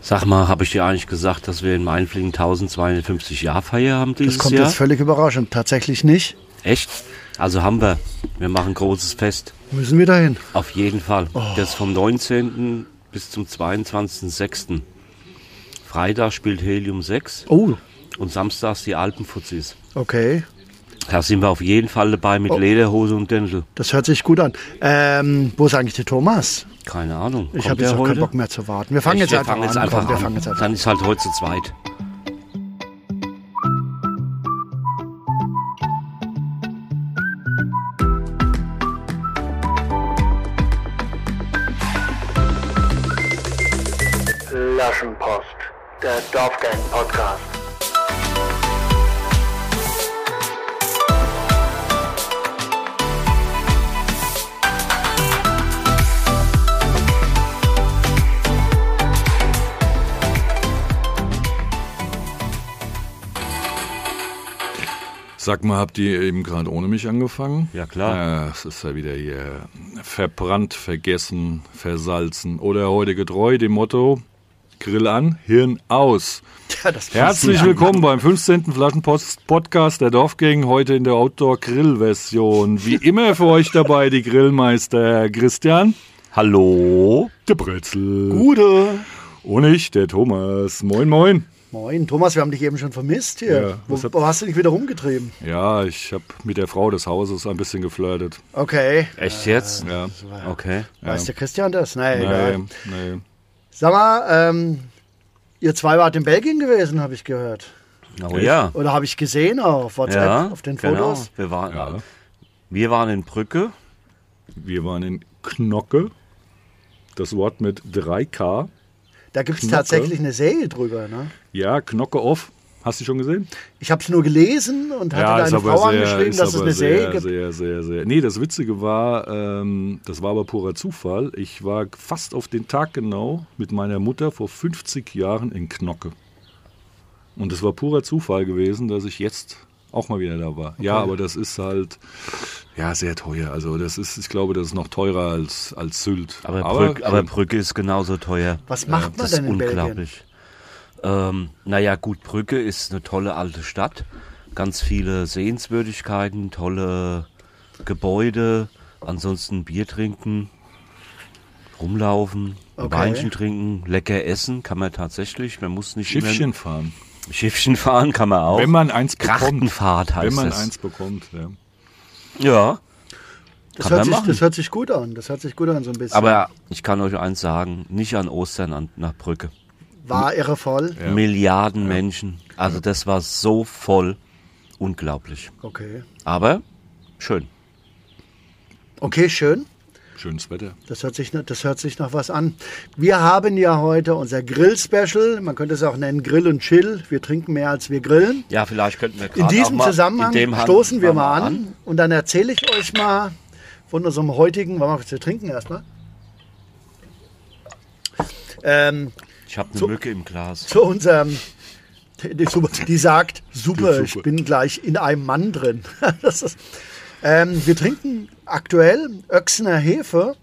Sag mal, habe ich dir eigentlich gesagt, dass wir in Mainflingen 1250 Jahr Feier haben dieses Jahr? Das kommt jetzt völlig überraschend. Tatsächlich nicht. Echt? Also haben wir. Wir machen ein großes Fest. Müssen wir dahin? Auf jeden Fall. Das vom 19. bis zum 22.06. Freitag spielt Helium 6 Oh, und samstags die Alpenfuzis. okay. Da sind wir auf jeden Fall dabei mit Lederhose und Dirndl. Das hört sich gut an. Wo ist eigentlich der Thomas? Keine Ahnung. Ich Kommt habe jetzt der auch keinen heute? Bock mehr zu warten. Wir fangen Echt, jetzt einfach an. Komm, wir an. fangen jetzt einfach Dann ist halt heute zu zweit. Flaschenpost, der Dorfgang-Podcast. Sag mal, habt ihr eben gerade ohne mich angefangen? Ja, klar. Ja, es ist ja wieder hier verbrannt, vergessen, versalzen oder heute getreu dem Motto Grill an, Hirn aus. Ja, das Herzlich willkommen beim 15. Flaschenpost-Podcast der Dorfgang, heute in der Outdoor-Grill-Version. Wie immer für euch dabei die Grillmeister Christian, Hallo? der Brezel Gute. und ich, der Thomas. Moin, moin. Moin, Thomas, wir haben dich eben schon vermisst hier. Ja, Wo hast du dich wieder rumgetrieben? Ja, ich habe mit der Frau des Hauses ein bisschen geflirtet. Okay. Echt jetzt? Ja. Okay. Weiß der Christian das? Nein, egal. Nee. Sag mal, ihr zwei wart in Belgien gewesen, habe ich gehört. Oh ja. Oder habe ich gesehen auf WhatsApp, Ja, auf den genau. Fotos. Wir waren in Brücke. Wir waren in Knocke. Das Wort mit 3K. Da gibt es Knocke. tatsächlich eine Serie drüber. Ne? Ja, Knocke off. Hast du schon gesehen? Ich habe es nur gelesen und hatte ist deine aber Frau sehr- angeschrieben, ist dass es aber eine Serie gibt. sehr. Nee, das Witzige war, das war aber purer Zufall. Ich war fast auf den Tag genau mit meiner Mutter vor 50 Jahren in Knocke. Und es war purer Zufall gewesen, dass ich jetzt auch mal wieder da war. Okay. Ja, aber das ist halt sehr teuer. Also das ist, ich glaube, das ist noch teurer als Sylt. Aber Brücke ist genauso teuer. Was macht man Das denn ist in Belgien? unglaublich. Naja, gut, Brücke ist eine tolle alte Stadt. Ganz viele Sehenswürdigkeiten, tolle Gebäude. Ansonsten Bier trinken, rumlaufen, Okay. Weinchen trinken, lecker essen kann man tatsächlich. Man muss nicht immer- Schiffchen fahren. Schiffchen fahren kann man auch. Wenn man eins bekommt. Krachtenfahrt heißt Wenn man das. eins bekommt, ja. Ja, Das kann hört, man sich, machen. das hört sich gut an. Das hört sich gut an, so ein bisschen. Aber ich kann euch eins sagen, nicht an Ostern nach Brücke. War irre voll. Ja. Milliarden Menschen. Also das war so voll. Unglaublich. Okay. Aber schön. Okay, schön. Schönes Wetter. Das hört sich nach was an. Wir haben ja heute unser Grill-Special. Man könnte es auch nennen Grill und Chill. Wir trinken mehr als wir grillen. Ja, vielleicht könnten wir In gerade auch diesem mal Zusammenhang in dem stoßen wir Hand mal an. Und dann erzähle ich euch mal von unserem heutigen, wir trinken erstmal. Ich habe eine Mücke im Glas. Zu unserem, die sagt, super, Die ich Suppe. bin gleich in einem Mann drin. Das ist, wir trinken aktuell Öchsener Hefe.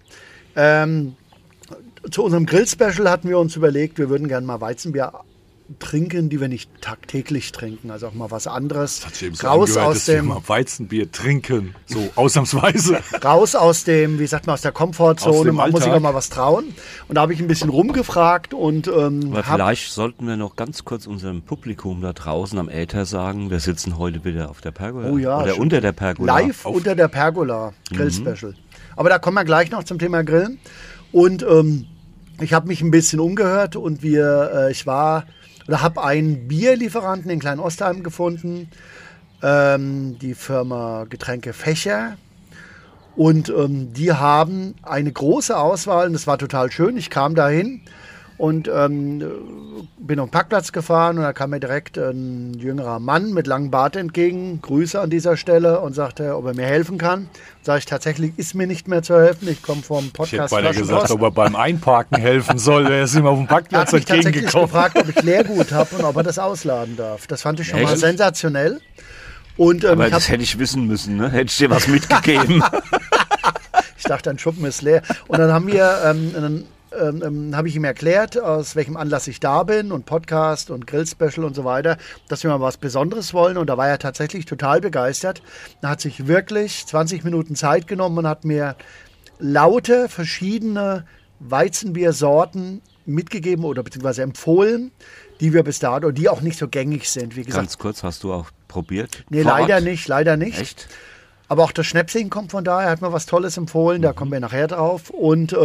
Zu unserem Grill-Special hatten wir uns überlegt, wir würden gerne mal Weizenbier trinken, die wir nicht tagtäglich trinken. Also auch mal was anderes. Hat sich eben so Raus angehört, aus dass wir dem, mal Weizenbier trinken. So ausnahmsweise. raus aus dem, wie sagt man, aus der Komfortzone. Aus dem Man muss sich Alltag. auch mal was trauen. Und da habe ich ein bisschen rumgefragt und Aber hab, vielleicht sollten wir noch ganz kurz unserem Publikum da draußen am Äther sagen, wir sitzen heute wieder auf der Pergola. Oh ja, Oder schön. unter der Pergola. live unter der Pergola Grill-Special. Aber da kommen wir gleich noch zum Thema Grillen. Und ich habe mich ein bisschen umgehört und ich habe einen Bierlieferanten in Klein-Ostheim gefunden, die Firma Getränke Fächer. Und die haben eine große Auswahl und das war total schön. Ich kam dahin und bin auf den Parkplatz gefahren und da kam mir direkt ein jüngerer Mann mit langem Bart entgegen, Grüße an dieser Stelle und sagte, ob er mir helfen kann. Sage ich, tatsächlich ist mir nicht mehr zu helfen, ich komme vom Ich Podcast. hätte beinahe gesagt, Flaschenpost. ob er beim Einparken helfen soll. Er ist ihm auf dem Er Parkplatz hat mich tatsächlich entgegengekommen. gefragt, ob ich Leergut habe und ob er das ausladen darf. Das fand ich schon mal Echt? sensationell. Und Aber ich, das hätte ich wissen müssen, ne? Hätte ich dir was mitgegeben. ich dachte, ein Schuppen ist leer. Und dann haben wir habe ich ihm erklärt, aus welchem Anlass ich da bin und Podcast und Grill-Special und so weiter, dass wir mal was Besonderes wollen. Und da war er tatsächlich total begeistert. Er hat sich wirklich 20 Minuten Zeit genommen und hat mir laute, verschiedene Weizenbiersorten mitgegeben oder beziehungsweise empfohlen, die wir bis dato, die auch nicht so gängig sind. Wie gesagt, Ganz kurz, hast du auch probiert? nee, Vor leider Ort? nicht, leider nicht. Echt? Aber auch das Schnäpsing kommt von daher, hat mir was Tolles empfohlen, da kommen wir nachher drauf. Und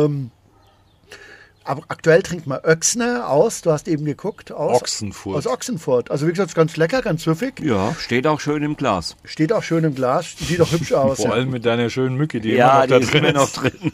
aber aktuell trinkt man Öxner aus, du hast eben geguckt, aus Ochsenfurt. Aus Ochsenfurt. Also wie gesagt, ganz lecker, ganz süffig. Ja, steht auch schön im Glas. Steht auch schön im Glas, sieht auch hübsch aus. Vor allem mit deiner schönen Mücke, die Ja, immer noch da die ist drin immer noch ist. drin.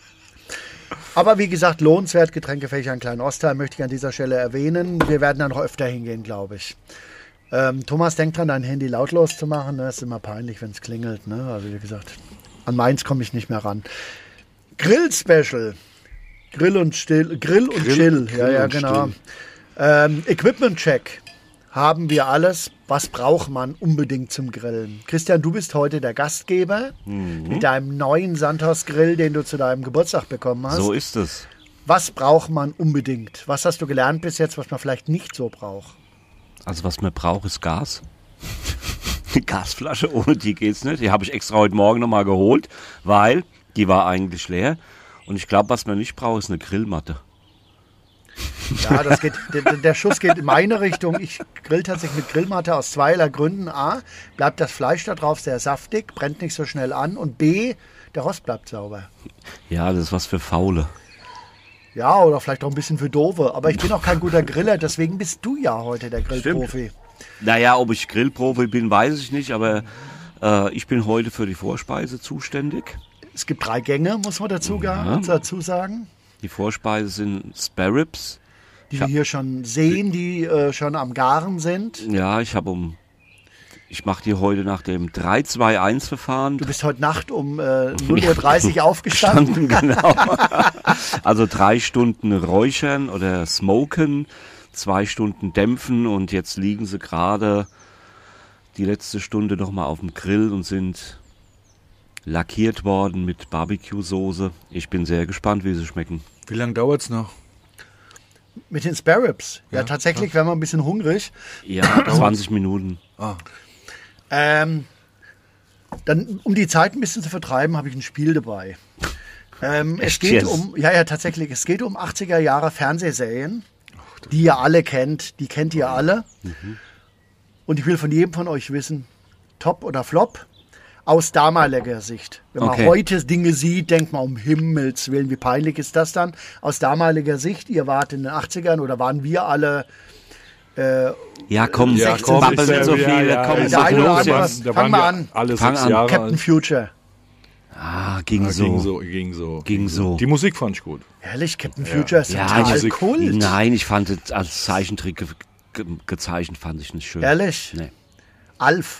Aber wie gesagt, lohnenswert, Getränkefächer in Klein-Ostheim möchte ich an dieser Stelle erwähnen. Wir werden da noch öfter hingehen, glaube ich. Thomas, denk dran, dein Handy lautlos zu machen. Das ist immer peinlich, wenn es klingelt. Ne? Also wie gesagt, an meins komme ich nicht mehr ran. Grill-Special. Grill und Chill. Ja, und genau. Equipment-Check. Haben wir alles. Was braucht man unbedingt zum Grillen? Christian, du bist heute der Gastgeber mit deinem neuen Santos-Grill, den du zu deinem Geburtstag bekommen hast. So ist es. Was braucht man unbedingt? Was hast du gelernt bis jetzt, was man vielleicht nicht so braucht? Also was man braucht, ist Gas. Die Gasflasche, ohne die geht's nicht. Die habe ich extra heute Morgen nochmal geholt, weil die war eigentlich leer. Und ich glaube, was man nicht braucht, ist eine Grillmatte. Ja, das geht, der Schuss geht in meine Richtung. Ich grill tatsächlich mit Grillmatte aus zweierlei Gründen. A, bleibt das Fleisch da drauf sehr saftig, brennt nicht so schnell an. Und B, der Rost bleibt sauber. Ja, das ist was für Faule. Ja, oder vielleicht auch ein bisschen für Doofe. Aber ich bin auch kein guter Griller, deswegen bist du ja heute der Grillprofi. Naja, ob ich Grillprofi bin, weiß ich nicht, aber ich bin heute für die Vorspeise zuständig. Es gibt 3 Gänge, muss man dazu sagen. Die Vorspeise sind Spare Ribs. Die wir hier schon sehen, die schon am Garen sind. Ja, ich mache die heute nach dem 3-2-1-Verfahren. Du bist heute Nacht um 0:30 Uhr aufgestanden. Genau. Also 3 Stunden räuchern oder smoken, 2 Stunden dämpfen und jetzt liegen sie gerade die letzte Stunde nochmal auf dem Grill und sind lackiert worden mit Barbecue-Soße. Ich bin sehr gespannt, wie sie schmecken. Wie lange dauert es noch? Mit den Spare Ribs. Ja, tatsächlich wären wir ein bisschen hungrig. Ja, 20 Minuten. Dann, um die Zeit ein bisschen zu vertreiben, habe ich ein Spiel dabei. Es geht jetzt? tatsächlich. Es geht um 80er Jahre Fernsehserien, die ihr alle kennt. Die kennt ihr alle. Und ich will von jedem von euch wissen, Top oder Flop, aus damaliger Sicht. Wenn man Okay. heute Dinge sieht, denkt man, um Himmels Willen, wie peinlich ist das dann? Aus damaliger Sicht, ihr wart in den 80ern oder waren wir alle... Ja, komm, Ja, komm, babbel ist nicht so ja, viel. ja, Komm, ja, ist der doch eine oder los andere- jetzt. Da Fang waren mal wir an. alle Fang 6 an. Jahre Captain alt. Future. Ging so. Ging so. Die Musik fand ich gut. Herrlich, Captain Future ist Ja, total Musik- Kult. Nein, ich fand es als Zeichentrick gezeichnet, fand ich nicht schön. Ehrlich? Nee. Alf.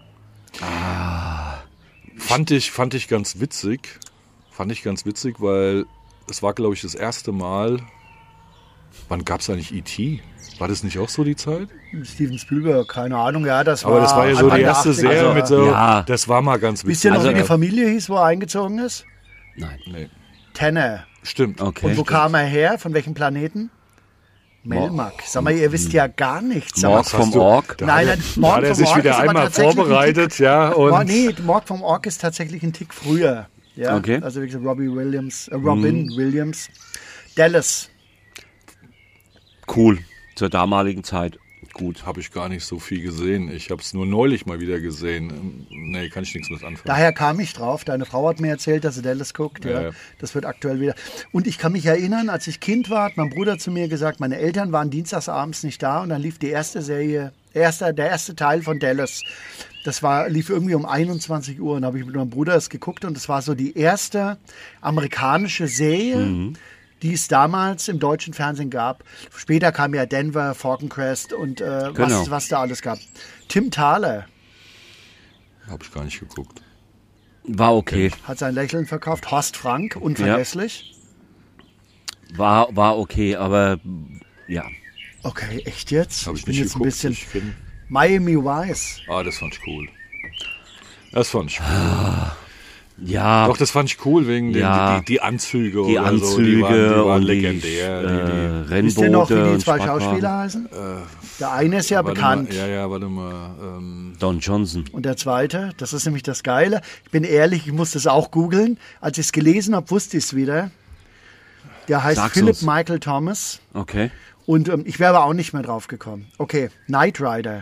Fand ich ganz witzig. Weil es war, glaube ich, das erste Mal. Wann gab es eigentlich E.T.? War das nicht auch so die Zeit? Steven Spielberg, keine Ahnung. Ja, das war Aber das war ja so Anfang die der erste 80er. Serie mit so. Ja. Das war mal ganz Wisst ihr witzig. noch, wie die Familie hieß, wo er eingezogen ist? Nein. Nee. Tanner. Stimmt. Okay. Und wo kam er her? Von welchem Planeten? Melmac. Sag mal, ihr wisst ja gar nichts. Sag mal, Morg vom hast du- Ork. Da Nein, hat nein, er, Morg da hat er vom sich Ork wieder ist aber einmal tatsächlich ein vorbereitet, ja. Und Nee, Morg vom Ork ist tatsächlich ein Tick früher. Ja, Okay. Also wie gesagt, Robin Williams. Dallas. Cool. Zur damaligen Zeit. Gut. habe ich gar nicht so viel gesehen. Ich habe es nur neulich mal wieder gesehen. Nee, kann ich nichts mit anfangen. Daher kam ich drauf. Deine Frau hat mir erzählt, dass sie Dallas guckt. Ja. Ja. Das wird aktuell wieder. Und ich kann mich erinnern, als ich Kind war, hat mein Bruder zu mir gesagt, meine Eltern waren dienstagsabends nicht da und dann lief die erste Serie, der erste Teil von Dallas. Lief irgendwie um 21 Uhr und habe ich mit meinem Bruder das geguckt und das war so die erste amerikanische Serie, die es damals im deutschen Fernsehen gab. Später kam ja Denver, Falcon Crest und Genau. was da alles gab. Tim Thaler Habe ich gar nicht geguckt. War okay. hat sein Lächeln verkauft. Horst Frank, unvergesslich. War okay, aber ja. Okay, echt jetzt? Habe ich bin nicht jetzt geguckt. ein bisschen Ich find, Miami Vice. das fand ich cool. Das fand ich cool. Ja, Doch, das fand ich cool, wegen Ja. die Anzüge die oder so. Anzüge Die waren und legendär. die Wisst ihr noch, wie Rennboote die und zwei Sportwagen. Schauspieler heißen? Der eine ist ja Warte bekannt. Mal, warte mal. Don Johnson. Und der zweite, das ist nämlich das Geile. Ich bin ehrlich, ich musste es auch googeln. Als ich es gelesen habe, wusste ich es wieder. Der heißt Sag's Philip uns. Michael Thomas. Okay. Und ich wäre aber auch nicht mehr drauf gekommen. Okay, Knight Rider.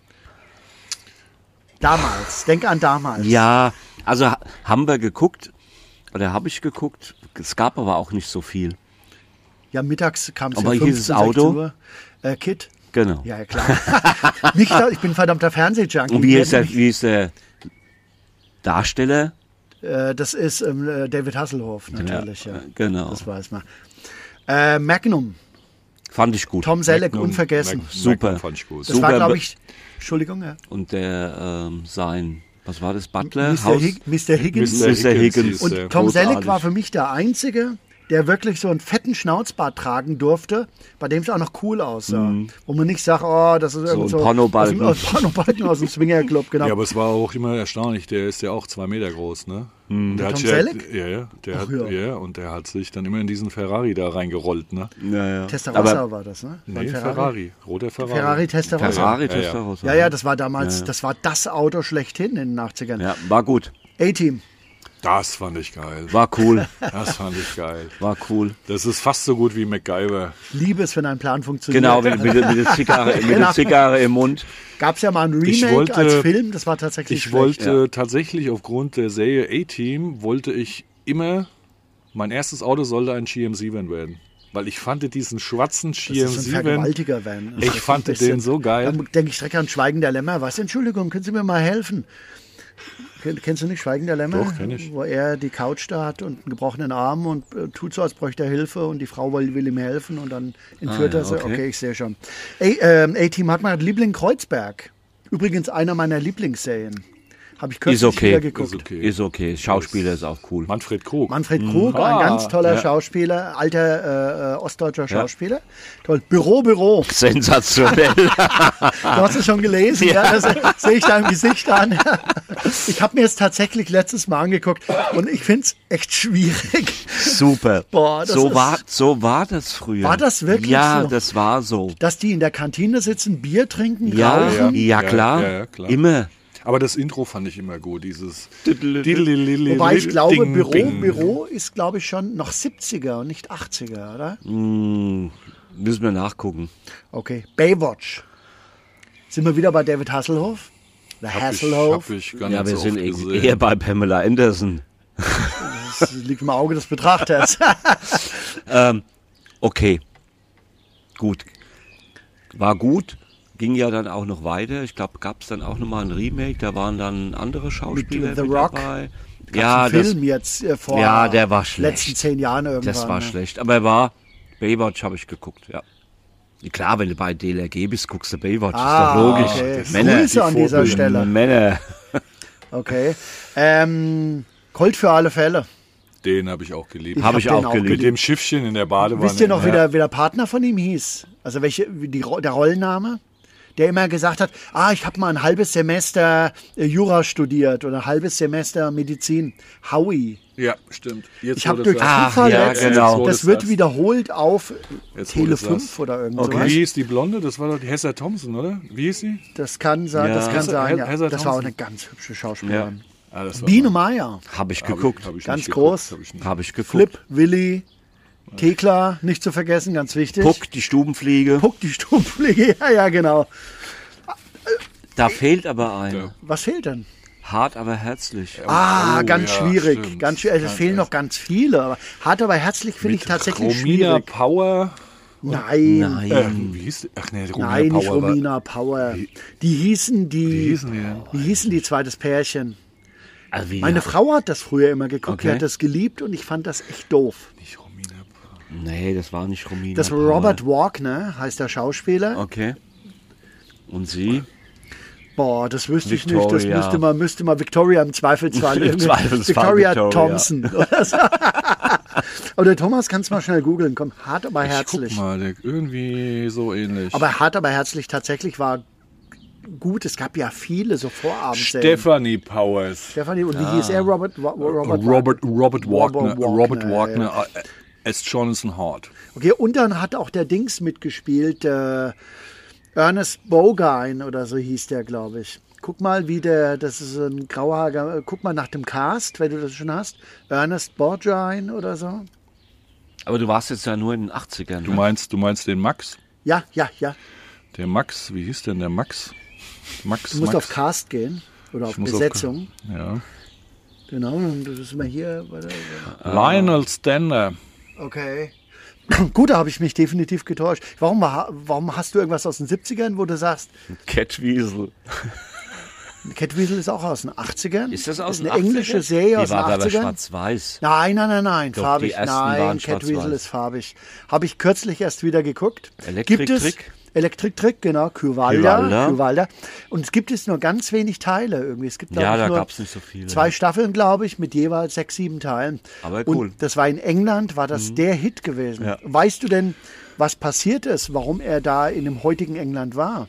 Damals, denk an damals. Ja, also haben wir geguckt, oder habe ich geguckt. Es gab aber auch nicht so viel. Ja, mittags kam es Aber ja hier 15, ist das Auto. 16 Uhr. Kid. Genau. Ja, klar. Nicht, ich bin verdammter Fernsehjunkie. Und wie ist der Darsteller? Das ist David Hasselhoff natürlich. Ja, genau. Das weiß man. Magnum. Fand ich gut. Tom Selleck, Magnum- unvergessen. Super. Magnum fand ich gut. Das Super. war, glaube ich, Entschuldigung, ja. Und der was war das, Butler? Mr. Higgins. Mr. Higgins. hieß Und der. Tom Selleck großartig. war für mich der Einzige, der wirklich so einen fetten Schnauzbart tragen durfte, bei dem es auch noch cool aussah. Wo man nicht sagt, oh, das ist irgend ein so Pornobalken. aus dem Pornobalken aus dem Swingerclub, genau. Ja, aber es war auch immer erstaunlich. Der ist ja auch 2 Meter groß, ne? Und der Tom hat Selleck? Ja, der Ach, hat, ja. ja, und der hat sich dann immer in diesen Ferrari da reingerollt, ne? Ja. Testarossa Aber war das, ne? War Nee, ein Ferrari. Roter Ferrari. Ferrari Testarossa. Ferrari, Ja, ja. Testarossa. Ja, das war damals, das war das Auto schlechthin in den 80ern. Ja, war gut. A-Team. Das fand ich geil. War cool. Das fand ich geil. War cool. Das ist fast so gut wie MacGyver. Ich liebe es, wenn ein Plan funktioniert. Genau, mit der Zigarre, mit Genau. der Zigarre im Mund. Gab es ja mal ein Remake wollte- als Film, das war tatsächlich Ich schlecht. wollte tatsächlich aufgrund der Serie A-Team, wollte ich immer, mein erstes Auto sollte ein GM7 werden. Weil ich fand diesen schwarzen Das ist ein GM7, Vergewaltiger-Van. ich fand den so geil. Dann denke ich direkt an Schweigen der Lämmer. Was, Entschuldigung, können Sie mir mal helfen? Kennst du nicht Schweigen der Lämmer? Doch, kenn ich. Wo er die Couch da hat und einen gebrochenen Arm und tut so, als bräuchte er Hilfe und die Frau will ihm helfen und dann entführt er sie. okay. Okay, ich sehe schon. A-Team hat mein Liebling Kreuzberg. Übrigens einer meiner Lieblingsserien. Habe ich kürzlich Ist okay. wieder geguckt. Ist okay. Ist okay. Schauspieler ist auch cool. Manfred Krug. Manfred Krug, ein ganz toller ja. Schauspieler, alter ostdeutscher Schauspieler. Toll. Büro. Sensationell. Du hast es schon gelesen, ja. Das sehe ich deinem Gesicht an. Ich habe mir es tatsächlich letztes Mal angeguckt und ich finde es echt schwierig. Super. Boah, das so ist- war das früher. War das wirklich Ja, so? das war so. Dass die in der Kantine sitzen, Bier trinken, Ja, rauchen. ja, klar. Ja, klar. Immer. Aber das Intro fand ich immer gut, dieses Wobei ich glaube, Ding, Bing. Büro ist, glaube ich, schon noch 70er und nicht 80er, oder? Müssen wir nachgucken. Okay. Baywatch. Sind wir wieder bei David Hasselhoff? Der Hasselhoff. Hab ich gar Ja, nicht wir so sind oft gesehen. eher bei Pamela Anderson. Das liegt im Auge des Betrachters. Okay. Gut. War gut. Ging ja dann auch noch weiter. Ich glaube, gab es dann auch nochmal ein Remake. Da waren dann andere Schauspieler Mit The mit Rock. dabei. Gab's Ja, einen Film jetzt vor ja, der war schlecht. letzten 10 Jahren irgendwann. Das war ne? schlecht. Aber er war Baywatch, habe ich geguckt, ja. Klar, wenn du bei DLRG bist, guckst du Baywatch. ist doch logisch. Okay. Männer, Grüße an dieser Stelle. Männer. Okay. Colt für alle Fälle. Den habe ich auch geliebt. Habe ich hab den auch auch geliebt. Mit dem Schiffchen in der Badewanne. Wisst ihr noch, wie der Partner von ihm hieß? Also der Rollenname? Der immer gesagt hat, ich habe mal ein halbes Semester Jura studiert oder ein halbes Semester Medizin. Howie. Ja, stimmt. Jetzt, Ich wo habe du durch sagst. Zufall ja, jetzt, genau. wo das du wird sagst. wiederholt auf Jetzt, wo du Tele sagst. 5 oder irgendwas. Wie hieß die Blonde? Das war doch die Hessa Thompson, oder? Wie hieß sie? Das kann sein, Ja. das kann sein. Ja. Hesser Das war auch Thompson. eine ganz hübsche Schauspielerin. Ah, das war Biene Meier, Habe ich geguckt. Hab ich Ganz nicht groß. Geguckt, hab ich nicht. Habe ich geguckt. Flip, Willi, Thekla, nicht zu vergessen, ganz wichtig. Puck, die Stubenfliege. Puck, die Stumpfpflege, ja, genau. Da fehlt aber eine. Was fehlt denn? Hart, aber herzlich. Oh, Ganz ja, schwierig. stimmt. Ganz schwierig. Es fehlen noch ganz viele. Aber hart, aber herzlich finde ich tatsächlich Romina schwierig. Power. Nein. Nein. Wie hieß die? Ach nee, Romina Nein, Power nicht Romina Power. Die hießen Wie hießen die denn? Wie hießen die zweites Pärchen? Also wie, Meine Frau hat das früher immer geguckt, die Okay. hat das geliebt und ich fand das echt doof. Nicht Romina Power. Nee, das war nicht Romina. Das war Power. Robert Wagner, heißt der Schauspieler. Okay. Und sie? Boah, das wüsste ich nicht. Das Victoria. müsste mal Victoria im Zweifelsfall. Im Zweifelsfall Victoria Victoria. Thompson. Oder so. Aber der Thomas, kannst du mal schnell googeln. Komm, hart, aber herzlich. Guck mal, der irgendwie so ähnlich. Aber hart, aber herzlich tatsächlich war gut, es gab ja viele so Vorabendserien. Stephanie Powers. Stephanie, und wie hieß er? Robert Wagner. As Jonathan Hart. Okay, und dann hat auch der Dings mitgespielt, Ernest Borgnine oder so hieß der, glaube ich. Guck mal, das ist ein grauhaariger, guck mal nach dem Cast, wenn du das schon hast. Ernest Borgnine oder so. Aber du warst jetzt ja nur in den 80ern. Du meinst den Max? Ja. Der Max, wie hieß denn der Max? Du musst auf Cast gehen oder auf Besetzung. Ja. Genau, das ist immer hier. Lionel Stander. Okay. Gut, da habe ich mich definitiv getäuscht. Warum hast du irgendwas aus den 70ern, wo du sagst... Catweasel. Catweasel ist auch aus den 80ern. Ist das aus den 80ern? Eine englische Serie aus den 80ern. Die war aber schwarz-weiß. Nein, Doch, farbig. die ersten Nein, waren Catweasel schwarz-weiß. ist farbig. Habe ich kürzlich erst wieder geguckt. Elektrik-Trick? Elektrik-Trick, genau. Kyvalda. Und es gibt es nur ganz wenig Teile irgendwie. Es gibt, Ja, da nur gab es nicht so viele. 2 Staffeln, glaube ich, mit jeweils 6, 7 Teilen. Aber cool. Und das war in England, war das der Hit gewesen. Ja. Weißt du denn, was passiert ist, warum er da in dem heutigen England war?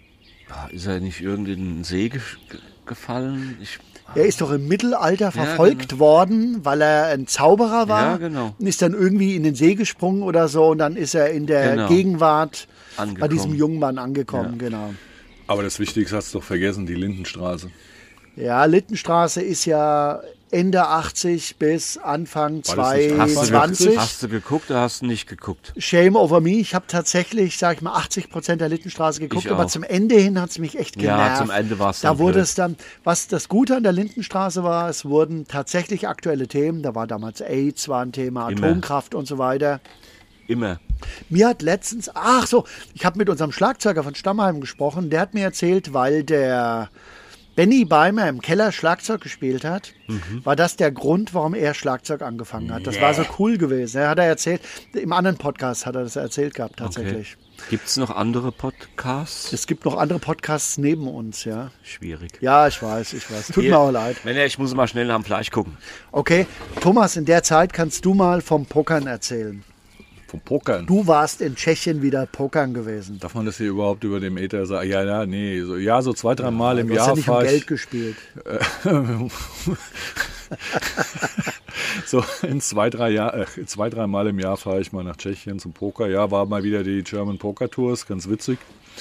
Ist er nicht irgendwie in den See gefallen? Er ist doch im Mittelalter verfolgt worden, weil er ein Zauberer war. Ja, genau. Und ist dann irgendwie in den See gesprungen oder so. Und dann ist er in der Gegenwart bei diesem jungen Mann angekommen. Ja. Genau. Aber das Wichtigste hast du doch vergessen, die Lindenstraße. Ja, Lindenstraße ist ja Ende 80 bis Anfang 2020. Hast du geguckt oder hast du nicht geguckt? Shame over me. Ich habe tatsächlich, sag ich mal, 80% der Lindenstraße geguckt, aber zum Ende hin hat es mich echt genervt. Ja, zum Ende war es da wurde es dann, was das Gute an der Lindenstraße war, es wurden tatsächlich aktuelle Themen, da war damals AIDS, war ein Thema, Atomkraft und so weiter. Immer. Mir hat letztens, ich habe mit unserem Schlagzeuger von Stammheim gesprochen, der hat mir erzählt, weil der Benny Beimer im Keller Schlagzeug gespielt hat, war das der Grund, warum er Schlagzeug angefangen hat. Das war so cool gewesen. Er hat erzählt, im anderen Podcast hat er das erzählt gehabt, tatsächlich. Okay. Gibt es noch andere Podcasts? Es gibt noch andere Podcasts neben uns, ja. Schwierig. Ja, ich weiß. Tut mir auch leid. Ich muss mal schnell nach dem Fleisch gucken. Okay, Thomas, in der Zeit kannst du mal vom Pokern erzählen. Vom Pokern? Du warst in Tschechien wieder pokern gewesen. Darf man das hier überhaupt über dem Äther sagen? Ja, so 2, 3 Mal im Jahr fahre ich. Du hast ja nicht um Geld gespielt. So in 2, 3 Mal im Jahr fahre ich mal nach Tschechien zum Poker. Ja, war mal wieder die German Poker Tours, ganz witzig.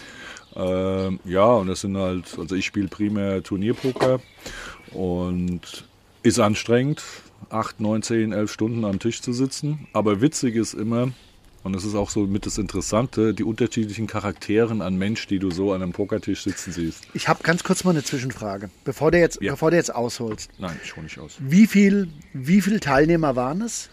Und das sind halt, also ich spiele primär Turnierpoker und ist anstrengend, 8, 9, 10, 11 Stunden am Tisch zu sitzen. Aber witzig ist immer, und das ist auch so mit das Interessante, die unterschiedlichen Charakteren an Mensch, die du so an einem Pokertisch sitzen siehst. Ich habe ganz kurz mal eine Zwischenfrage, bevor du jetzt ausholst. Nein, ich hole nicht aus. Wie viele Teilnehmer waren es?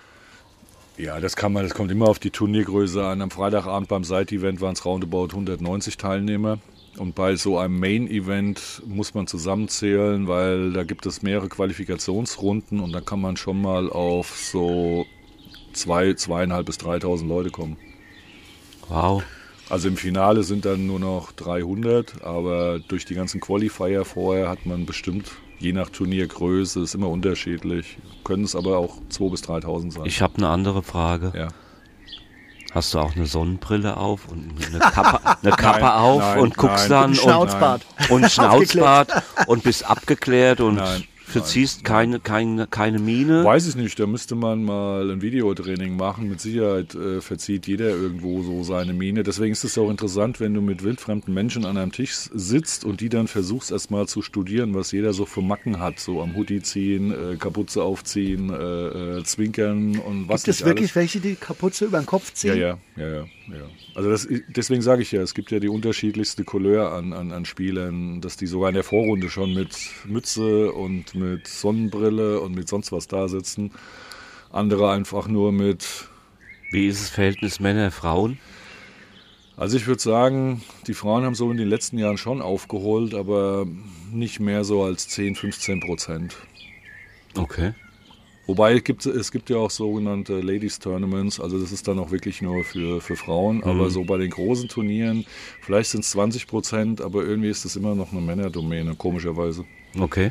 Ja, das kommt immer auf die Turniergröße an. Am Freitagabend beim Side-Event waren es roundabout 190 Teilnehmer. Und bei so einem Main-Event muss man zusammenzählen, weil da gibt es mehrere Qualifikationsrunden und da kann man schon mal auf so 2.500 bis 3.000 Leute kommen. Wow. Also im Finale sind dann nur noch 300, aber durch die ganzen Qualifier vorher hat man bestimmt, je nach Turniergröße, ist immer unterschiedlich, können es aber auch 2.000 bis 3.000 sein. Ich habe eine andere Frage. Ja. Hast du auch eine Sonnenbrille auf und eine Kappe auf und guckst dann und Schnauzbart und bist abgeklärt und verziehst keine Miene? Weiß ich nicht, da müsste man mal ein Videotraining machen. Mit Sicherheit verzieht jeder irgendwo so seine Miene. Deswegen ist es auch interessant, wenn du mit wildfremden Menschen an einem Tisch sitzt und die dann versuchst erstmal zu studieren, was jeder so für Macken hat. So am Hoodie ziehen, Kapuze aufziehen, zwinkern und was nicht alles. Gibt es wirklich welche, die Kapuze über den Kopf ziehen? Ja. Also deswegen sage ich ja, es gibt ja die unterschiedlichste Couleur an Spielern, dass die sogar in der Vorrunde schon mit Mütze und mit Sonnenbrille und mit sonst was da sitzen. Andere einfach nur mit... Wie ist das Verhältnis Männer-Frauen? Also ich würde sagen, die Frauen haben so in den letzten Jahren schon aufgeholt, aber nicht mehr so als 10-15%. Okay. Wobei es gibt ja auch sogenannte Ladies Tournaments, also das ist dann auch wirklich nur für Frauen, aber so bei den großen Turnieren, vielleicht sind es 20%, aber irgendwie ist es immer noch eine Männerdomäne, komischerweise. Okay.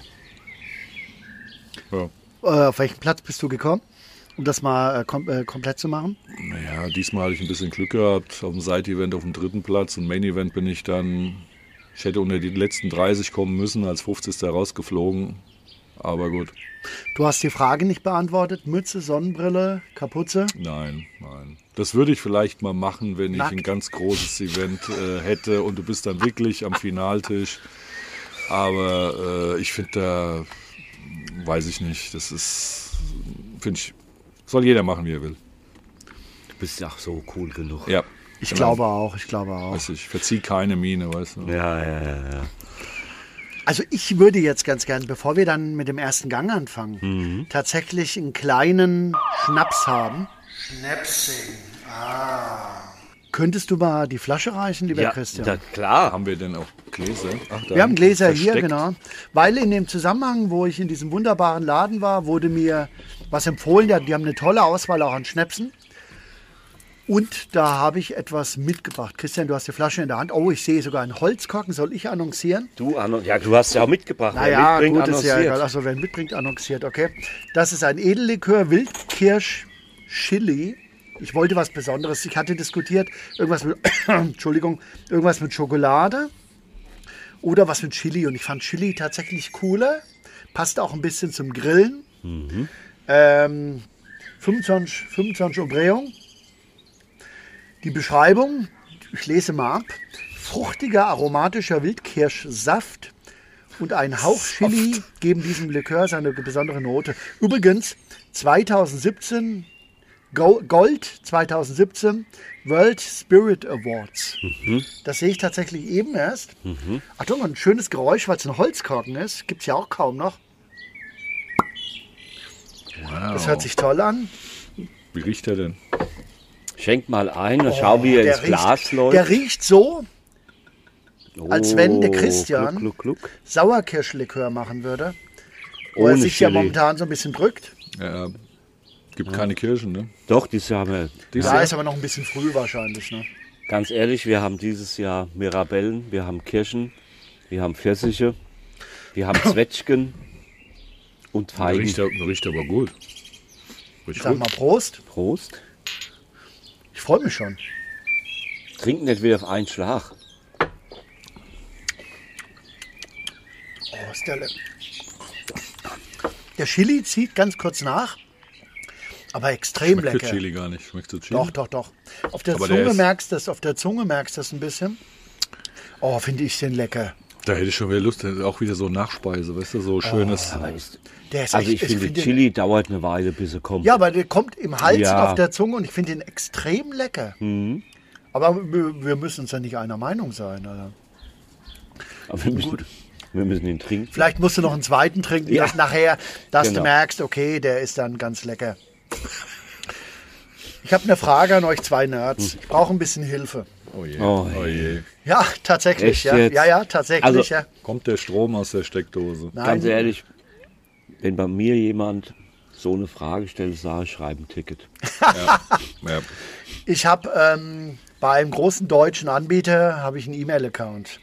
Ja. Auf welchen Platz bist du gekommen, um das mal komplett zu machen? Naja, diesmal habe ich ein bisschen Glück gehabt, auf dem Side-Event auf dem 3. Platz und Main-Event bin ich dann Ich hätte unter die letzten 30 kommen müssen, als 50. rausgeflogen. Aber gut. Du hast die Frage nicht beantwortet. Mütze, Sonnenbrille, Kapuze? Nein. Das würde ich vielleicht mal machen, wenn ich Nackt. ein ganz großes Event hätte und du bist dann wirklich am Finaltisch. Aber ich finde da, weiß ich nicht, das ist, finde ich, soll jeder machen, wie er will. Du bist ja auch so cool genug. Ja. Ich genau. glaube auch, ich glaube auch. Weiß ich verzieh keine Miene, weißt du. Ja. Also ich würde jetzt ganz gern, bevor wir dann mit dem ersten Gang anfangen, tatsächlich einen kleinen Schnaps haben. Schnäpsing. Könntest du mal die Flasche reichen, lieber Christian? Ja, klar. Haben wir denn auch Gläser? Ach, da Wir haben Gläser hier, versteckt. genau. Weil in dem Zusammenhang, wo ich in diesem wunderbaren Laden war, wurde mir was empfohlen. Die haben eine tolle Auswahl auch an Schnäpsen. Und da habe ich etwas mitgebracht. Christian, du hast die Flasche in der Hand. Oh, ich sehe sogar einen Holzkorken. Soll ich annoncieren? Du hast ja auch mitgebracht. Naja, Wer mitbringt, gut, ist ja annonciert. egal. Achso, wer mitbringt, annonciert. Okay. Das ist ein Edellikör, Wildkirsch-Chili. Ich wollte was Besonderes. Ich hatte diskutiert, irgendwas mit, Entschuldigung, irgendwas mit Schokolade oder was mit Chili. Und ich fand Chili tatsächlich cooler. Passt auch ein bisschen zum Grillen. 25 Umdrehungen. Die Beschreibung, ich lese mal ab. Fruchtiger, aromatischer Wildkirschsaft und ein Hauch Chili geben diesem Likör seine besondere Note. Übrigens, 2017, Gold 2017, World Spirit Awards. Das sehe ich tatsächlich eben erst. Achtung, ein schönes Geräusch, weil es ein Holzkorken ist. Gibt es ja auch kaum noch. Wow. Das hört sich toll an. Wie riecht der denn? Schenk mal ein und schau, wie er ins Glas läuft. Der riecht so, als wenn der Christian Gluck. Sauerkirschlikör machen würde. Wo er Ohne sich ja Chili. momentan so ein bisschen drückt. Ja, gibt keine Kirschen, ne? Doch, dieses Jahr haben wir. Da ist aber noch ein bisschen früh wahrscheinlich. Ne? Ganz ehrlich, wir haben dieses Jahr Mirabellen, wir haben Kirschen, wir haben Pfirsiche, wir haben Zwetschgen und Feigen. Riecht aber gut. Ich sag mal Prost. Prost. Ich freue mich schon. Trinken nicht wieder auf einen Schlag. Oh, ist der Chili zieht ganz kurz nach, aber extrem Schmeckt lecker. für Chili gar nicht. Schmeckt zu Chili? Doch. Auf der Aber Zunge der ist- merkst du das ein bisschen. Oh, finde ich den lecker. Da hätte ich schon wieder Lust, auch wieder so Nachspeise, weißt du, so schönes. Aber ist, Der ist also echt, ich finde, den- Chili dauert eine Weile, bis er kommt. Ja, aber der kommt im Hals Ja. und auf der Zunge und ich finde den extrem lecker. Aber wir müssen uns ja nicht einer Meinung sein. Alter. Aber wir müssen ihn trinken. Vielleicht musst du noch einen zweiten trinken, Ja. dass nachher, dass du Genau. merkst, okay, der ist dann ganz lecker. Ich habe eine Frage an euch zwei Nerds. Ich brauche ein bisschen Hilfe. Oh je. Oh, Oh je. Ja, tatsächlich. Echt Ja. jetzt? Ja, tatsächlich. Also- Ja. Kommt der Strom aus der Steckdose? Nein. Ganz ehrlich, wenn bei mir jemand so eine Frage stellt, sage ich, schreib ein Ticket. Ja. Ich habe bei einem großen deutschen Anbieter habe ich einen E-Mail-Account.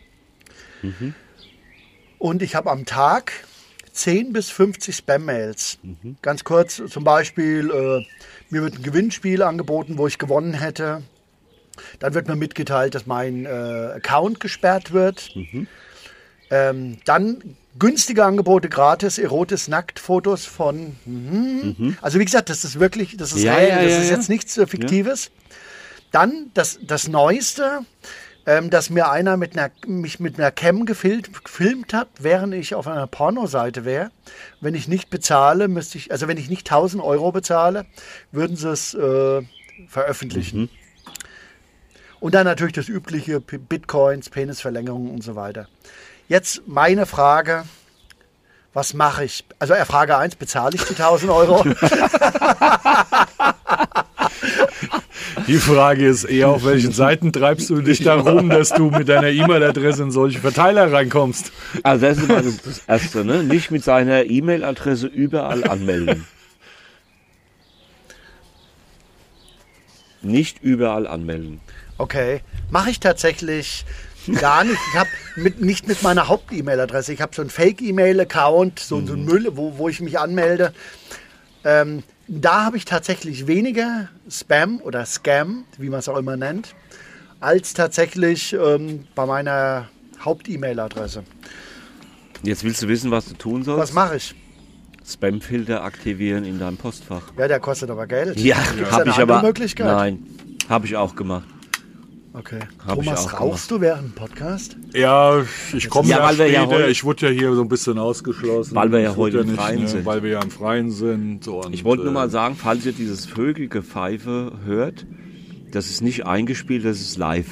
Und ich habe am Tag 10 bis 50 Spam-Mails. Ganz kurz, zum Beispiel, mir wird ein Gewinnspiel angeboten, wo ich gewonnen hätte. Dann wird mir mitgeteilt, dass mein Account gesperrt wird. Dann günstige Angebote, gratis, erotisch, Nacktfotos von... Also wie gesagt, das ist wirklich, das ist Ja, real, ja, das ja, ist ja. jetzt nichts Fiktives. Dann das Neueste, dass mir einer mich mit einer Cam gefilmt hat, während ich auf einer Pornoseite wäre. Wenn ich nicht bezahle, also wenn ich nicht 1.000 Euro bezahle, würden sie es veröffentlichen. Und dann natürlich das übliche Bitcoins, Penisverlängerung und so weiter. Jetzt meine Frage, was mache ich? Also Frage 1, bezahle ich die 1.000 Euro? Die Frage ist eher, auf welchen Seiten treibst du dich da rum, dass du mit deiner E-Mail-Adresse in solche Verteiler reinkommst? Also das ist immer das Erste, ne? Nicht mit seiner E-Mail-Adresse überall anmelden. Nicht überall anmelden. Okay, mache ich tatsächlich gar nicht. Ich habe nicht mit meiner Haupt-E-Mail-Adresse. Ich habe so einen Fake-E-Mail-Account, so ein Müll, wo ich mich anmelde. Da habe ich tatsächlich weniger Spam oder Scam, wie man es auch immer nennt, als tatsächlich bei meiner Haupt-E-Mail-Adresse. Jetzt willst du wissen, was du tun sollst? Was mache ich? Spamfilter aktivieren in deinem Postfach. Ja, der kostet aber Geld. Ja, Gibt's habe eine ich andere aber. Möglichkeit? Nein, habe ich auch gemacht. Okay. Hab ich Thomas, auch rauchst du während dem Podcast? Ja, ich komme Ja, ja weil wir ja später. heute- Ich wurde ja hier so ein bisschen ausgeschlossen. Weil wir ja Ich wurde heute im Freien sind. Weil wir ja im Freien sind. Und, Ich wollte nur mal sagen, falls ihr dieses Vögelgepfeife hört, das ist nicht eingespielt, das ist live.